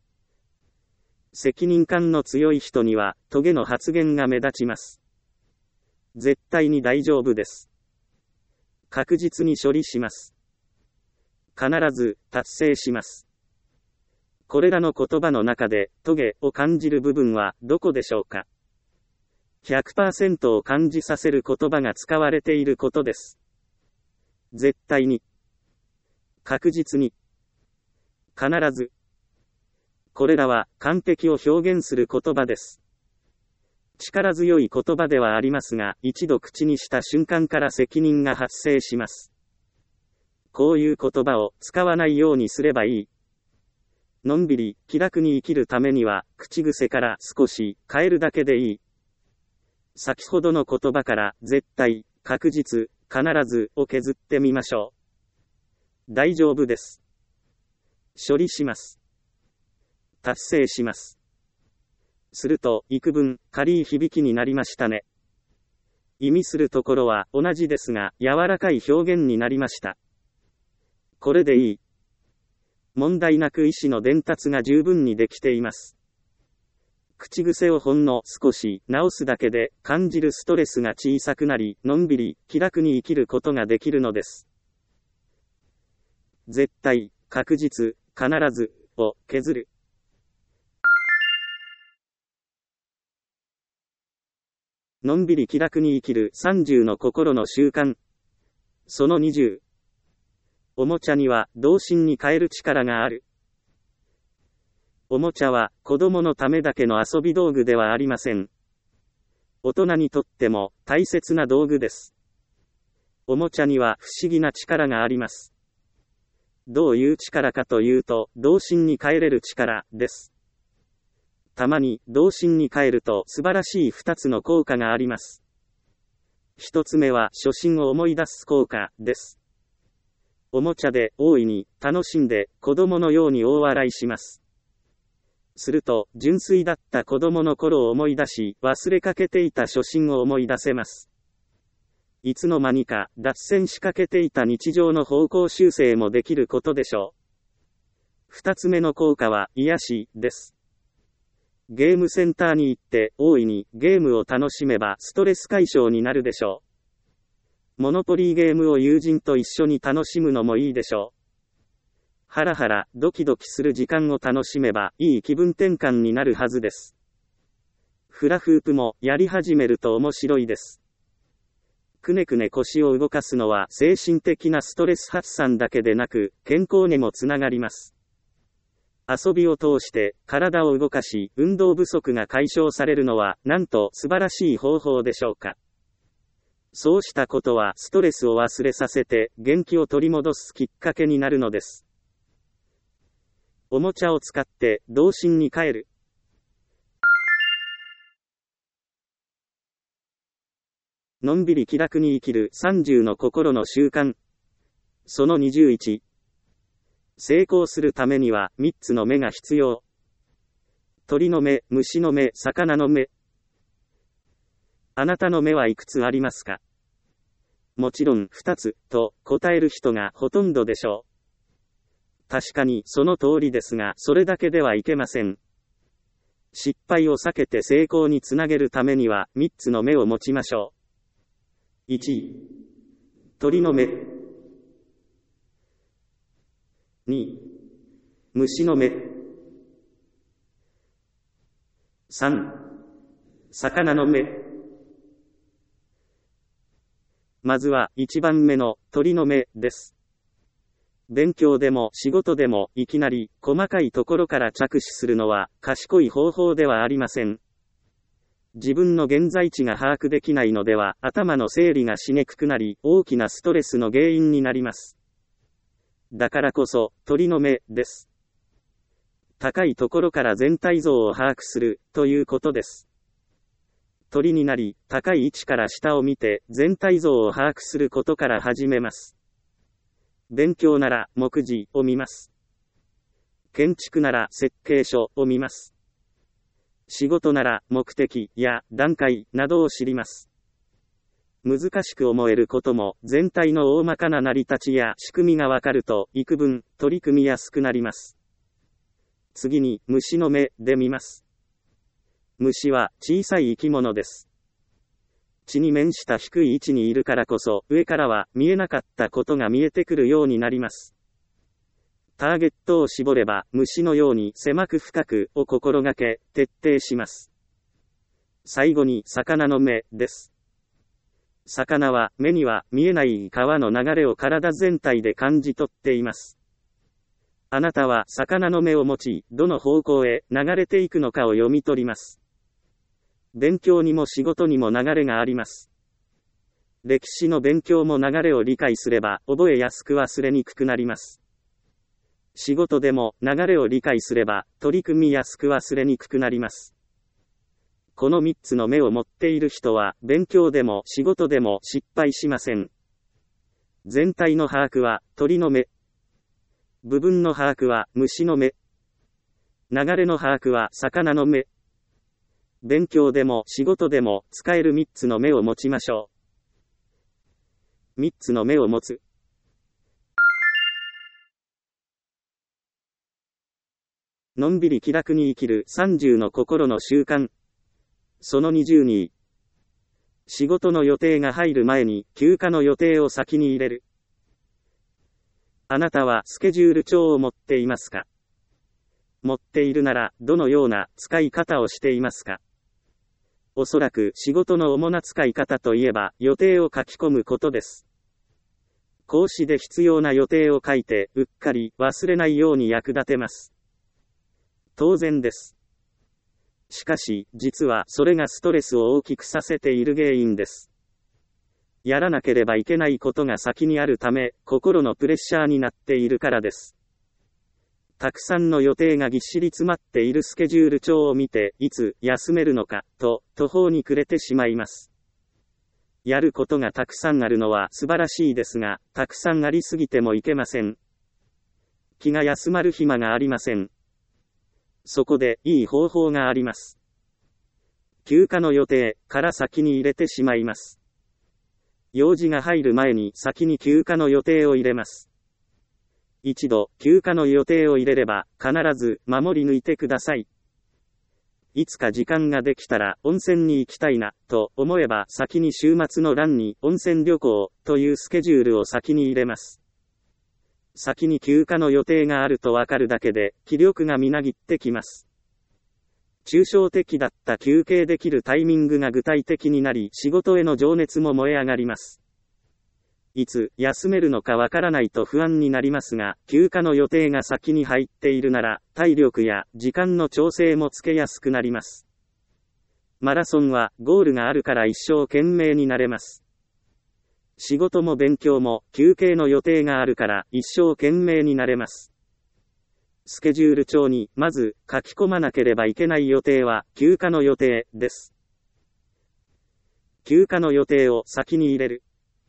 責任感の強い人にはトゲの発言が目立ちます。絶対に大丈夫です。確実に処理します。必ず達成します。これらの言葉の中でトゲを感じる部分はどこでしょうか？ 100% を感じさせる言葉が使われていることです。絶対に、確実に、必ず。これらは完璧を表現する言葉です。力強い言葉ではありますが、一度口にした瞬間から責任が発生します。こういう言葉を使わないようにすればいい。のんびり気楽に生きるためには、口癖から少し変えるだけでいい。先ほどの言葉から絶対、確実、必ずを削ってみましょう。大丈夫です。処理します。達成します。すると、幾分、軽い響きになりましたね。 意味するところは同じですが、柔らかい表現になりました。これでいい。問題なく意思の伝達が十分にできています。口癖をほんの少し直すだけで感じるストレスが小さくなり、のんびり気楽に生きることができるのです。絶対、確実、必ずを削る。のんびり気楽に生きる30の心の習慣。その20。おもちゃには童心に変える力がある。おもちゃは子供のためだけの遊び道具ではありません。大人にとっても大切な道具です。おもちゃには不思議な力があります。どういう力かというと、童心に変えれる力です。たまに童心に変えると素晴らしい2つの効果があります。1つ目は初心を思い出す効果です。おもちゃで大いに楽しんで子供のように大笑いします。すると純粋だった子供の頃を思い出し、忘れかけていた初心を思い出せます。いつの間にか脱線しかけていた日常の方向修正もできることでしょう。2つ目の効果は癒しです。ゲームセンターに行って大いにゲームを楽しめばストレス解消になるでしょう。モノポリーゲームを友人と一緒に楽しむのもいいでしょう。ハラハラドキドキする時間を楽しめばいい気分転換になるはずです。フラフープもやり始めると面白いです。くねくね腰を動かすのは精神的なストレス発散だけでなく健康にもつながります。遊びを通して体を動かし運動不足が解消されるのはなんと素晴らしい方法でしょうか。そうしたことはストレスを忘れさせて元気を取り戻すきっかけになるのです。おもちゃを使って童心に変える。のんびり気楽に生きる30の心の習慣。その21。成功するためには3つの目が必要。鳥の目、虫の目、魚の目。あなたの目はいくつありますか？もちろん2つと答える人がほとんどでしょう。確かにその通りですが、それだけではいけません。失敗を避けて成功につなげるためには3つの目を持ちましょう。1、鳥の目。2、虫の目。3、魚の目。まずは1番目の鳥の目です。勉強でも仕事でもいきなり細かいところから着手するのは賢い方法ではありません。自分の現在地が把握できないのでは頭の整理がしにくくなり大きなストレスの原因になります。だからこそ鳥の目です。高いところから全体像を把握するということです。鳥になり、高い位置から下を見て全体像を把握することから始めます。勉強なら目次を見ます。建築なら設計書を見ます。仕事なら目的や段階などを知ります。難しく思えることも全体の大まかな成り立ちや仕組みがわかると幾分取り組みやすくなります。次に虫の目で見ます。虫は小さい生き物です。地に面した低い位置にいるからこそ上からは見えなかったことが見えてくるようになります。ターゲットを絞れば虫のように狭く深くを心がけ徹底します。最後に魚の目です。魚は目には見えない川の流れを体全体で感じ取っています。あなたは魚の目を持ち、どの方向へ流れていくのかを読み取ります。勉強にも仕事にも流れがあります。歴史の勉強も流れを理解すれば覚えやすく忘れにくくなります。仕事でも流れを理解すれば取り組みやすく忘れにくくなります。この3つの目を持っている人は勉強でも仕事でも失敗しません。全体の把握は鳥の目。部分の把握は虫の目。流れの把握は魚の目。 勉強でも仕事でも使える3つの目を持ちましょう。3つの目を持つ。のんびり気楽に生きる30の心の習慣。その22。仕事の予定が入る前に休暇の予定を先に入れる。あなたはスケジュール帳を持っていますか？持っているならどのような使い方をしていますか？おそらく仕事の主な使い方といえば予定を書き込むことです。講師で必要な予定を書いてうっかり忘れないように役立てます。当然です。しかし、実はそれがストレスを大きくさせている原因です。やらなければいけないことが先にあるため、心のプレッシャーになっているからです。たくさんの予定がぎっしり詰まっているスケジュール帳を見て、いつ休めるのか、と途方に暮れてしまいます。やることがたくさんあるのは素晴らしいですが、たくさんありすぎてもいけません。気が休まる暇がありません。そこで、いい方法があります。休暇の予定から先に入れてしまいます。用事が入る前に先に休暇の予定を入れます。一度、休暇の予定を入れれば、必ず守り抜いてください。いつか時間ができたら温泉に行きたいな、と思えば先に週末の欄に温泉旅行というスケジュールを先に入れます。先に休暇の予定があるとわかるだけで、気力がみなぎってきます。抽象的だった休憩できるタイミングが具体的になり、仕事への情熱も燃え上がります。いつ休めるのかわからないと不安になりますが、休暇の予定が先に入っているなら、体力や時間の調整もつけやすくなります。マラソンはゴールがあるから一生懸命になれます。仕事も勉強も休憩の予定があるから一生懸命になれます。スケジュール帳にまず書き込まなければいけない予定は休暇の予定です。休暇の予定を先に入れる。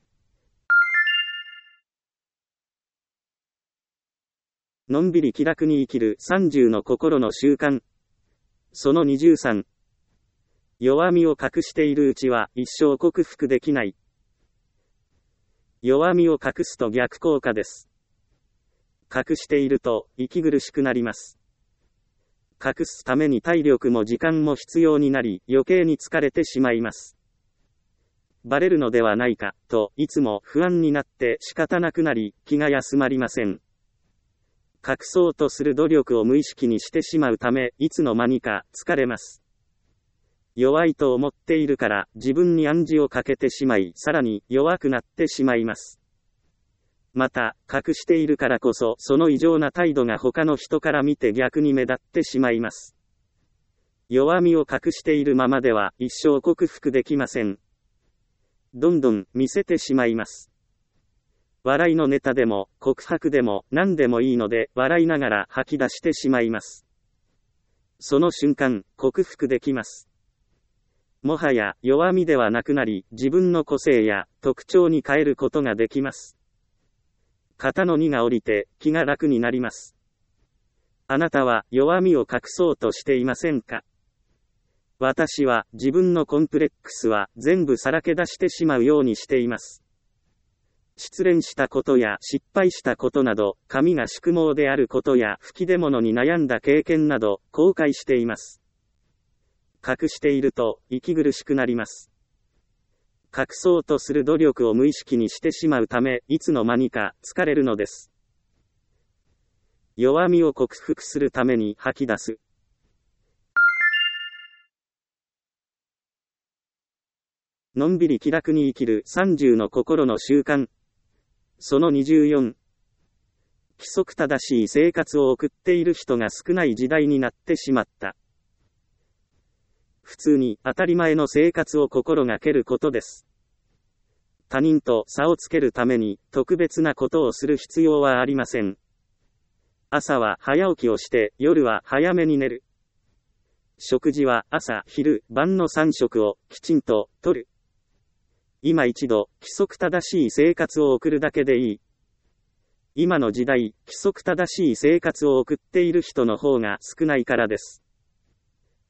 のんびり気楽に生きる30の心の習慣。その23。弱みを隠しているうちは一生克服できない。弱みを隠すと逆効果です。隠していると息苦しくなります。隠すために体力も時間も必要になり、余計に疲れてしまいます。バレるのではないか、といつも不安になって仕方なくなり、気が休まりません。隠そうとする努力を無意識にしてしまうため、いつの間にか疲れます。弱いと思っているから自分に暗示をかけてしまい、さらに弱くなってしまいます。また、隠しているからこそその異常な態度が他の人から見て逆に目立ってしまいます。弱みを隠しているままでは一生克服できません。どんどん見せてしまいます。笑いのネタでも告白でも何でもいいので笑いながら吐き出してしまいます。その瞬間、克服できます。もはや弱みではなくなり、自分の個性や特徴に変えることができます。肩の荷が下りて気が楽になります。あなたは弱みを隠そうとしていませんか？私は自分のコンプレックスは全部さらけ出してしまうようにしています。失恋したことや失敗したことなど、髪が宿毛であることや吹き出物に悩んだ経験など、後悔しています。隠していると息苦しくなります。隠そうとする努力を無意識にしてしまうため、いつの間にか疲れるのです。弱みを克服するために吐き出す。のんびり気楽に生きる30の心の習慣。その24。規則正しい生活を送っている人が少ない時代になってしまった。普通に当たり前の生活を心がけることです。他人と差をつけるために特別なことをする必要はありません。朝は早起きをして夜は早めに寝る。食事は朝、昼、晩の3食をきちんととる。今一度規則正しい生活を送るだけでいい。今の時代、規則正しい生活を送っている人の方が少ないからです。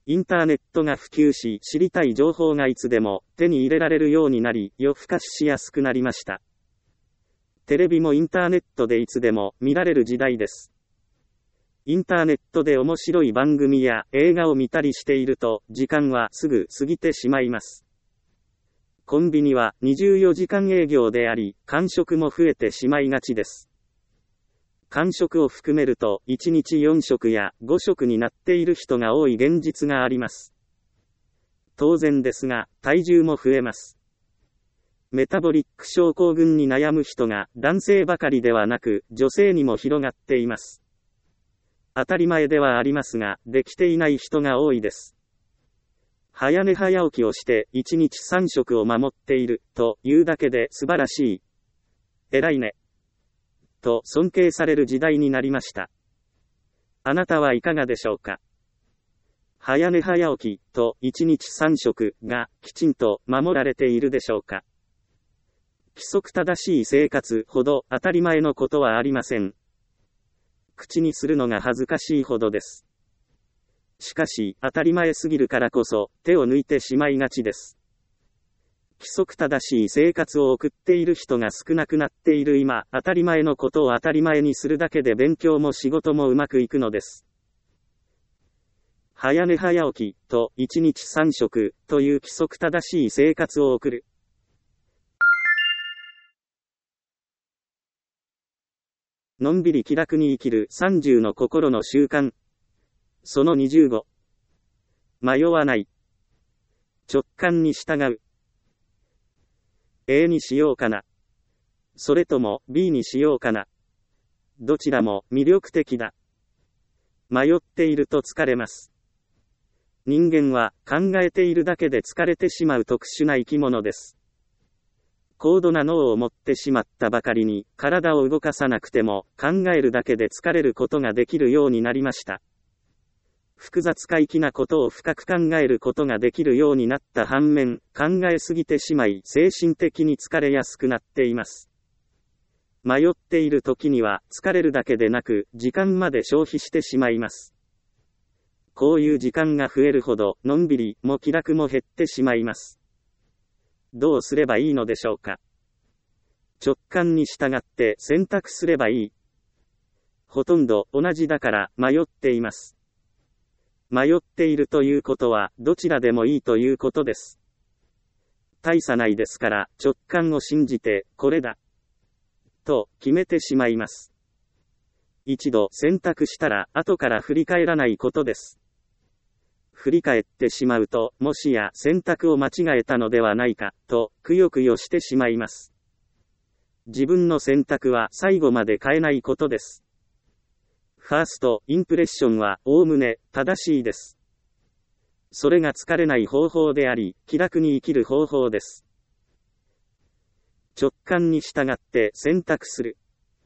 インターネットが普及し、知りたい情報がいつでも手に入れられるようになり、夜更かししやすくなりました。テレビもインターネットでいつでも見られる時代です。インターネットで面白い番組や映画を見たりしていると、時間はすぐ過ぎてしまいます。コンビニは24時間営業であり、間食も増えてしまいがちです。間食を含めると、1日4食や5食になっている人が多い現実があります。当然ですが、体重も増えます。メタボリック症候群に悩む人が男性ばかりではなく、女性にも広がっています。当たり前ではありますが、できていない人が多いです。早寝早起きをして1日3食を守っているというだけで素晴らしい。偉いね。と尊敬される時代になりました。あなたはいかがでしょうか。早寝早起きと1日3食がきちんと守られているでしょうか。規則正しい生活ほど当たり前のことはありません。口にするのが恥ずかしいほどです。しかし、当たり前すぎるからこそ手を抜いてしまいがちです。規則正しい生活を送っている人が少なくなっている今、当たり前のことを当たり前にするだけで勉強も仕事もうまくいくのです。早寝早起きと1日3食という規則正しい生活を送る。のんびり気楽に生きる30の心の習慣。その25。迷わない。直感に従う。A にしようかな。それとも B にしようかな。どちらも魅力的だ。迷っていると疲れます。人間は考えているだけで疲れてしまう特殊な生き物です。高度な脳を持ってしまったばかりに、体を動かさなくても考えるだけで疲れることができるようになりました。複雑怪奇なことを深く考えることができるようになった反面、考えすぎてしまい精神的に疲れやすくなっています。迷っている時には疲れるだけでなく時間まで消費してしまいます。こういう時間が増えるほどのんびりも気楽も減ってしまいます。どうすればいいのでしょうか。直感に従って選択すればいい。ほとんど同じだから迷っています。迷っているということはどちらでもいいということです。大差ないですから直感を信じてこれだと決めてしまいます。一度選択したら後から振り返らないことです。振り返ってしまうともしや選択を間違えたのではないかとくよくよしてしまいます。自分の選択は最後まで変えないことです。ファーストインプレッションはおおむね正しいです。それが疲れない方法であり、気楽に生きる方法です。直感に従って選択する。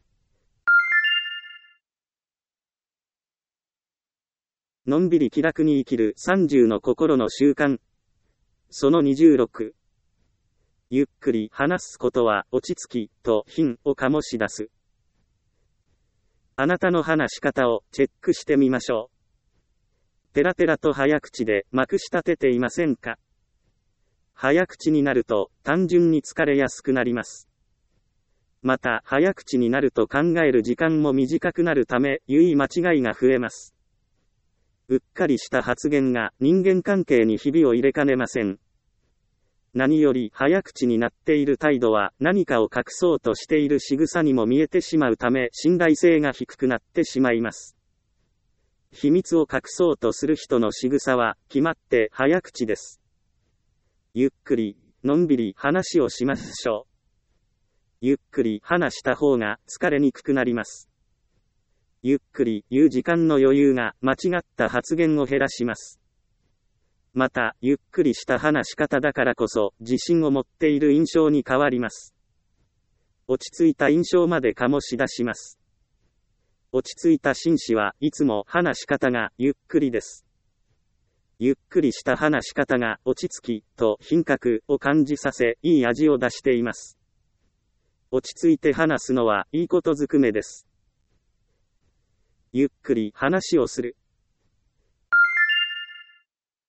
のんびり気楽に生きる30の心の習慣。その26。ゆっくり話すことは落ち着きと品を醸し出す。あなたの話し方をチェックしてみましょう。ペラペラと早口でまくし立てていませんか。早口になると単純に疲れやすくなります。また早口になると考える時間も短くなるため言い間違いが増えます。うっかりした発言が人間関係にひびを入れかねません。何より早口になっている態度は何かを隠そうとしている仕草にも見えてしまうため信頼性が低くなってしまいます。秘密を隠そうとする人の仕草は決まって早口です。ゆっくり、のんびり話をしましょう。ゆっくり話した方が疲れにくくなります。ゆっくり言う時間の余裕が間違った発言を減らします。また、ゆっくりした話し方だからこそ、自信を持っている印象に変わります。落ち着いた印象まで醸し出します。落ち着いた紳士はいつも話し方がゆっくりです。ゆっくりした話し方が落ち着きと品格を感じさせ、いい味を出しています。落ち着いて話すのはいいことずくめです。ゆっくり話をする。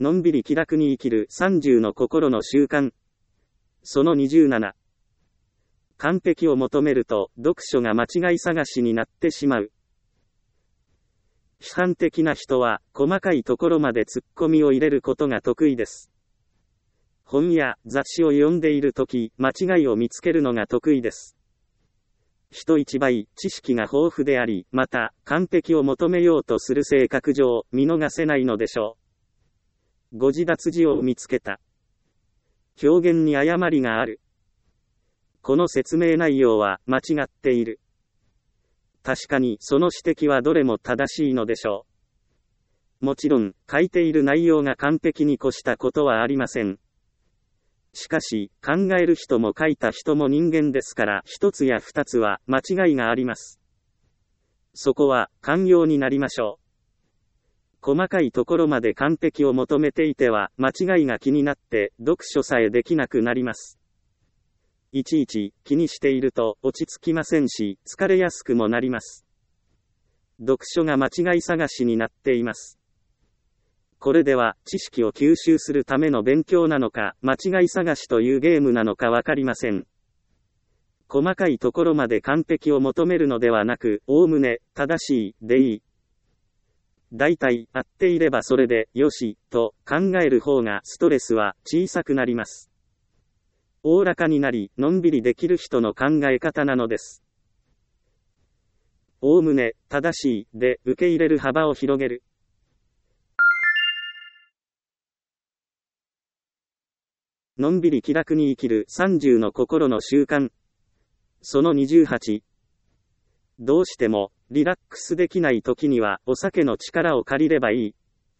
のんびり気楽に生きる30の心の習慣。その27。完璧を求めると、読書が間違い探しになってしまう。批判的な人は、細かいところまで突っ込みを入れることが得意です。本や雑誌を読んでいるとき、間違いを見つけるのが得意です。人一倍、知識が豊富であり、また、完璧を求めようとする性格上、見逃せないのでしょう。誤字脱字を見つけた。表現に誤りがある。この説明内容は、間違っている。確かに、その指摘はどれも正しいのでしょう。もちろん、書いている内容が完璧に越したことはありません。しかし、考える人も書いた人も人間ですから、一つや二つは間違いがあります。そこは、寛容になりましょう。細かいところまで完璧を求めていては、間違いが気になって、読書さえできなくなります。いちいち、気にしていると、落ち着きませんし、疲れやすくもなります。読書が間違い探しになっています。これでは、知識を吸収するための勉強なのか、間違い探しというゲームなのかわかりません。細かいところまで完璧を求めるのではなく、おおむね、正しい、でいい。大体、合っていればそれで、よし、と考える方がストレスは小さくなります。おおらかになり、のんびりできる人の考え方なのです。おおむね、正しい、で、受け入れる幅を広げる。のんびり気楽に生きる30の心の習慣。その28。どうしてもリラックスできない時にはお酒の力を借りればいい。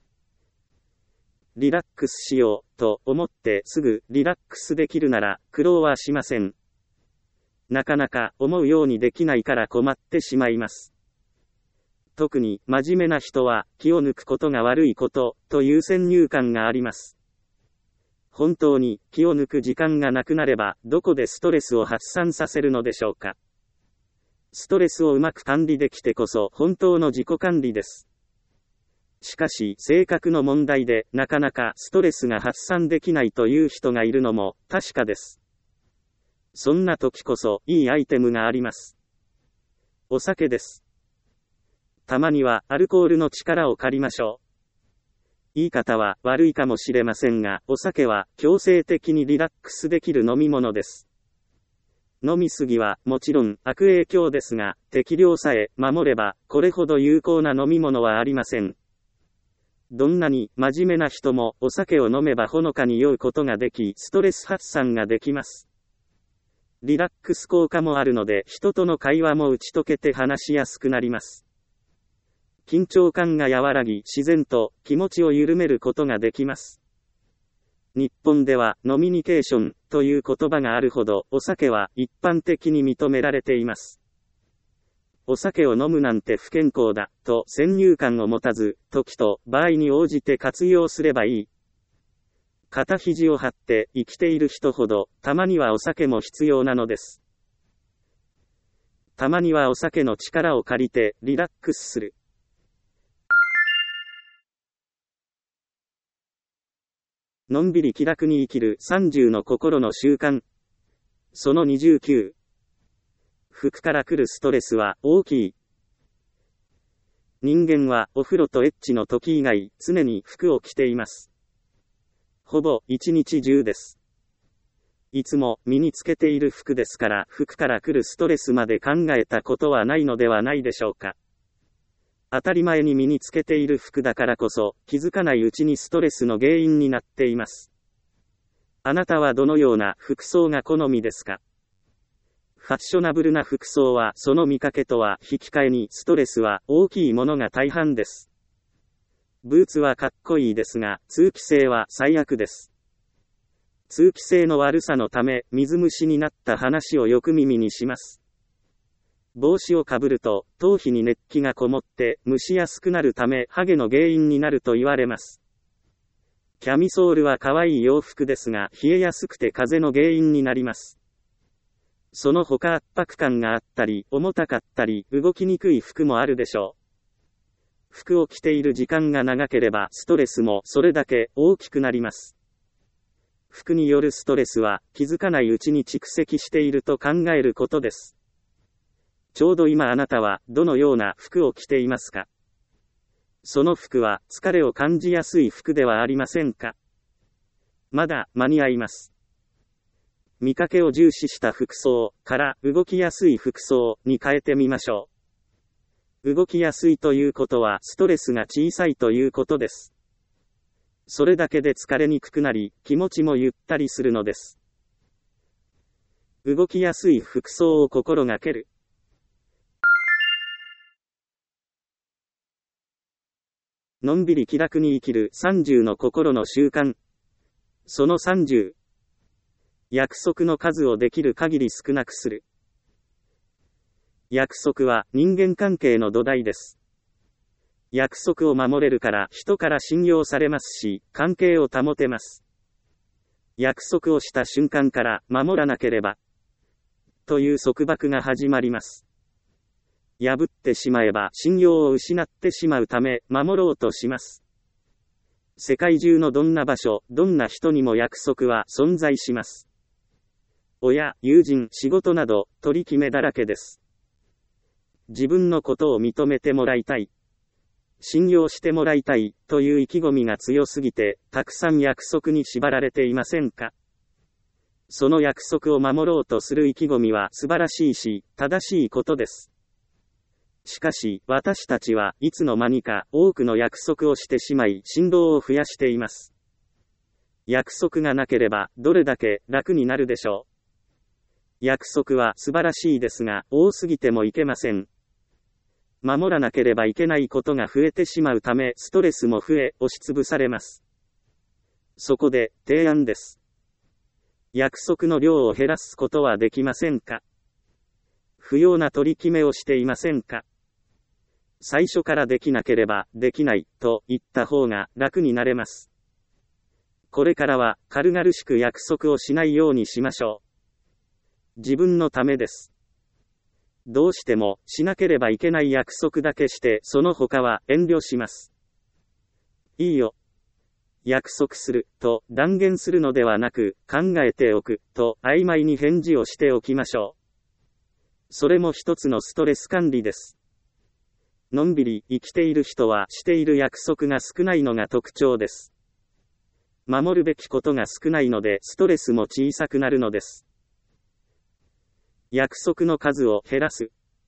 リラックスしようと思ってすぐリラックスできるなら苦労はしません。なかなか思うようにできないから困ってしまいます。特に真面目な人は気を抜くことが悪いことという先入観があります。本当に気を抜く時間がなくなればどこでストレスを発散させるのでしょうか。ストレスをうまく管理できてこそ本当の自己管理です。しかし性格の問題でなかなかストレスが発散できないという人がいるのも確かです。そんな時こそいいアイテムがあります。お酒です。たまにはアルコールの力を借りましょう。言い方は悪いかもしれませんが、お酒は強制的にリラックスできる飲み物です。飲みすぎはもちろん悪影響ですが、適量さえ守ればこれほど有効な飲み物はありません。どんなに真面目な人もお酒を飲めばほのかに酔うことができ、ストレス発散ができます。リラックス効果もあるので、人との会話も打ち解けて話しやすくなります。緊張感が和らぎ、自然と気持ちを緩めることができます。日本ではノミニケーションという言葉があるほど、お酒は一般的に認められています。お酒を飲むなんて不健康だと先入観を持たず、時と場合に応じて活用すればいい。肩肘を張って生きている人ほど、たまにはお酒も必要なのです。たまにはお酒の力を借りてリラックスする。のんびり気楽に生きる30の心の習慣。その29。服から来るストレスは大きい。人間はお風呂とエッチの時以外、常に服を着ています。ほぼ一日中です。いつも身につけている服ですから、服から来るストレスまで考えたことはないのではないでしょうか。当たり前に身につけている服だからこそ、気づかないうちにストレスの原因になっています。あなたはどのような服装が好みですか？ファッショナブルな服装はその見かけとは引き換えにストレスは大きいものが大半です。ブーツはかっこいいですが、通気性は最悪です。通気性の悪さのため、水虫になった話をよく耳にします。帽子をかぶると、頭皮に熱気がこもって、蒸しやすくなるため、ハゲの原因になると言われます。キャミソールは可愛い洋服ですが、冷えやすくて風邪の原因になります。その他圧迫感があったり、重たかったり、動きにくい服もあるでしょ服を着ている時間が長ければストレスもそれだけ大きくなります。服によるストレスは気づかないうちに蓄積していると考えることです。ちょうど今あなたはどのような服を着ていますか？その服は疲れを感じやすい服ではありませんか？まだ間に合います。見かけを重視した服装から動きやすい服装に変えてみましょう。動きやすいということはストレスが小さいということです。それだけで疲れにくくなり、気持ちもゆったりするのです。動きやすい服装を心がける。のんびり気楽に生きる30の心の習慣。その30。約束の数をできる限り少なくする。約束は人間関係の土台です。約束を守れるから人から信用されますし、関係を保てます。約束をした瞬間から守らなければ、という束縛が始まります。破ってしまえば信用を失ってしまうため、守ろうとします。世界中のどんな場所、どんな人にも約束は存在します。親、友人、仕事など、取り決めだらけです。自分のことを認めてもらいたい。信用してもらいたい、という意気込みが強すぎて、たくさん約束に縛られていませんか？その約束を守ろうとする意気込みは素晴らしいし、正しいことです。しかし、私たちはいつの間にか多くの約束をしてしまい、振動を増やしています。約束がなければ、どれだけ楽になるでしょう。約束は素晴らしいですが、多すぎてもいけません。守らなければいけないことが増えてしまうため、ストレスも増え、押しつぶされます。そこで、提案です。約束の量を減らすことはできませんか？不要な取り決めをしていませんか？最初からできなければ、できない、と言った方が楽になれます。これからは、軽々しく約束をしないようにしましょう。自分のためです。どうしてもしなければいけない約束だけして、その他は遠慮します。いいよ。約束すると断言するのではなく、考えておくと曖昧に返事をしておきましょう。それも一つのストレス管理です。のんびり生きている人はしている約束が少ないのが特徴です。守るべきことが少ないのでストレスも小さくなるのです。約束の数を減らす。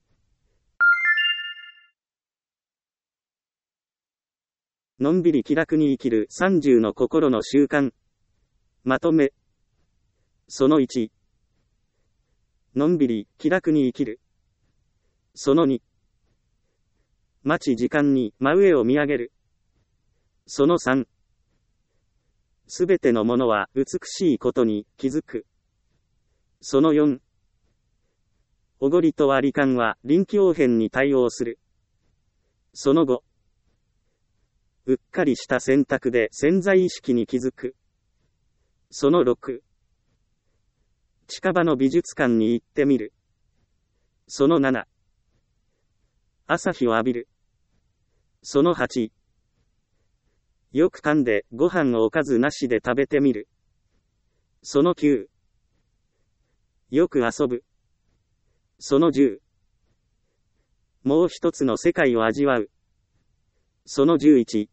のんびり気楽に生きる30の心の習慣。まとめ。その1。のんびり気楽に生きる。その2。待ち時間に真上を見上げる。その3。すべてのものは美しいことに気づく。その4。おごりと割り勘は臨機応変に対応する。その5。うっかりした選択で潜在意識に気づく。その6。近場の美術館に行ってみる。その7。朝日を浴びる。その8。よく噛んでご飯をおかずなしで食べてみる。その9。よく遊ぶ。その10。もう一つの世界を味わう。その11。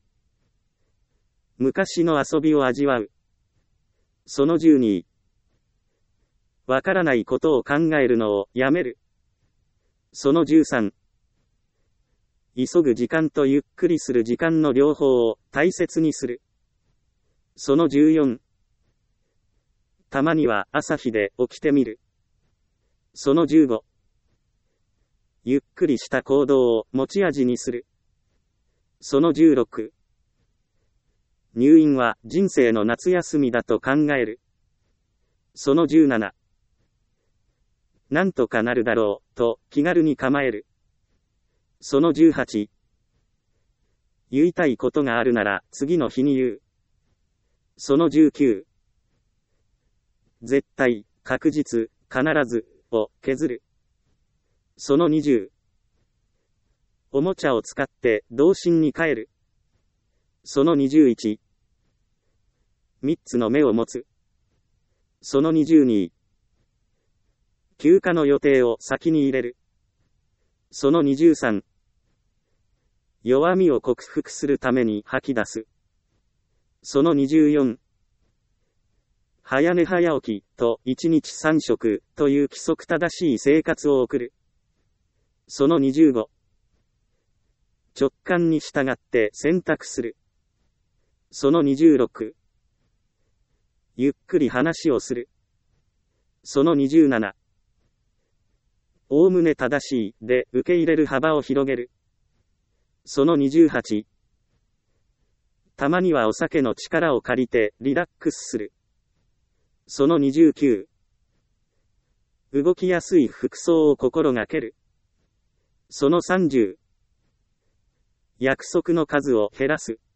昔の遊びを味わう。その12。わからないことを考えるのをやめる。その13。急ぐ時間とゆっくりする時間の両方を大切にする。その14。たまには朝日で起きてみる。その15。ゆっくりした行動を持ち味にする。その16。入院は人生の夏休みだと考える。その17。なんとかなるだろう、と気軽に構える。その18。言いたいことがあるなら次の日に言う。その19。絶対、確実、必ず、を削る。その20。 おもちゃを使って童心に帰る。その21。3つの目を持つ。その22。休暇の予定を先に入れる。その23。弱みを克服するために吐き出す。その24。早寝早起きと1日3食という規則正しい生活を送る。その25。直感に従って選択する。その26。ゆっくり話をする。その27。おおむね正しいで受け入れる幅を広げる。その28。たまにはお酒の力を借りてリラックスする。その29。動きやすい服装を心がける。その30。約束の数を減らす。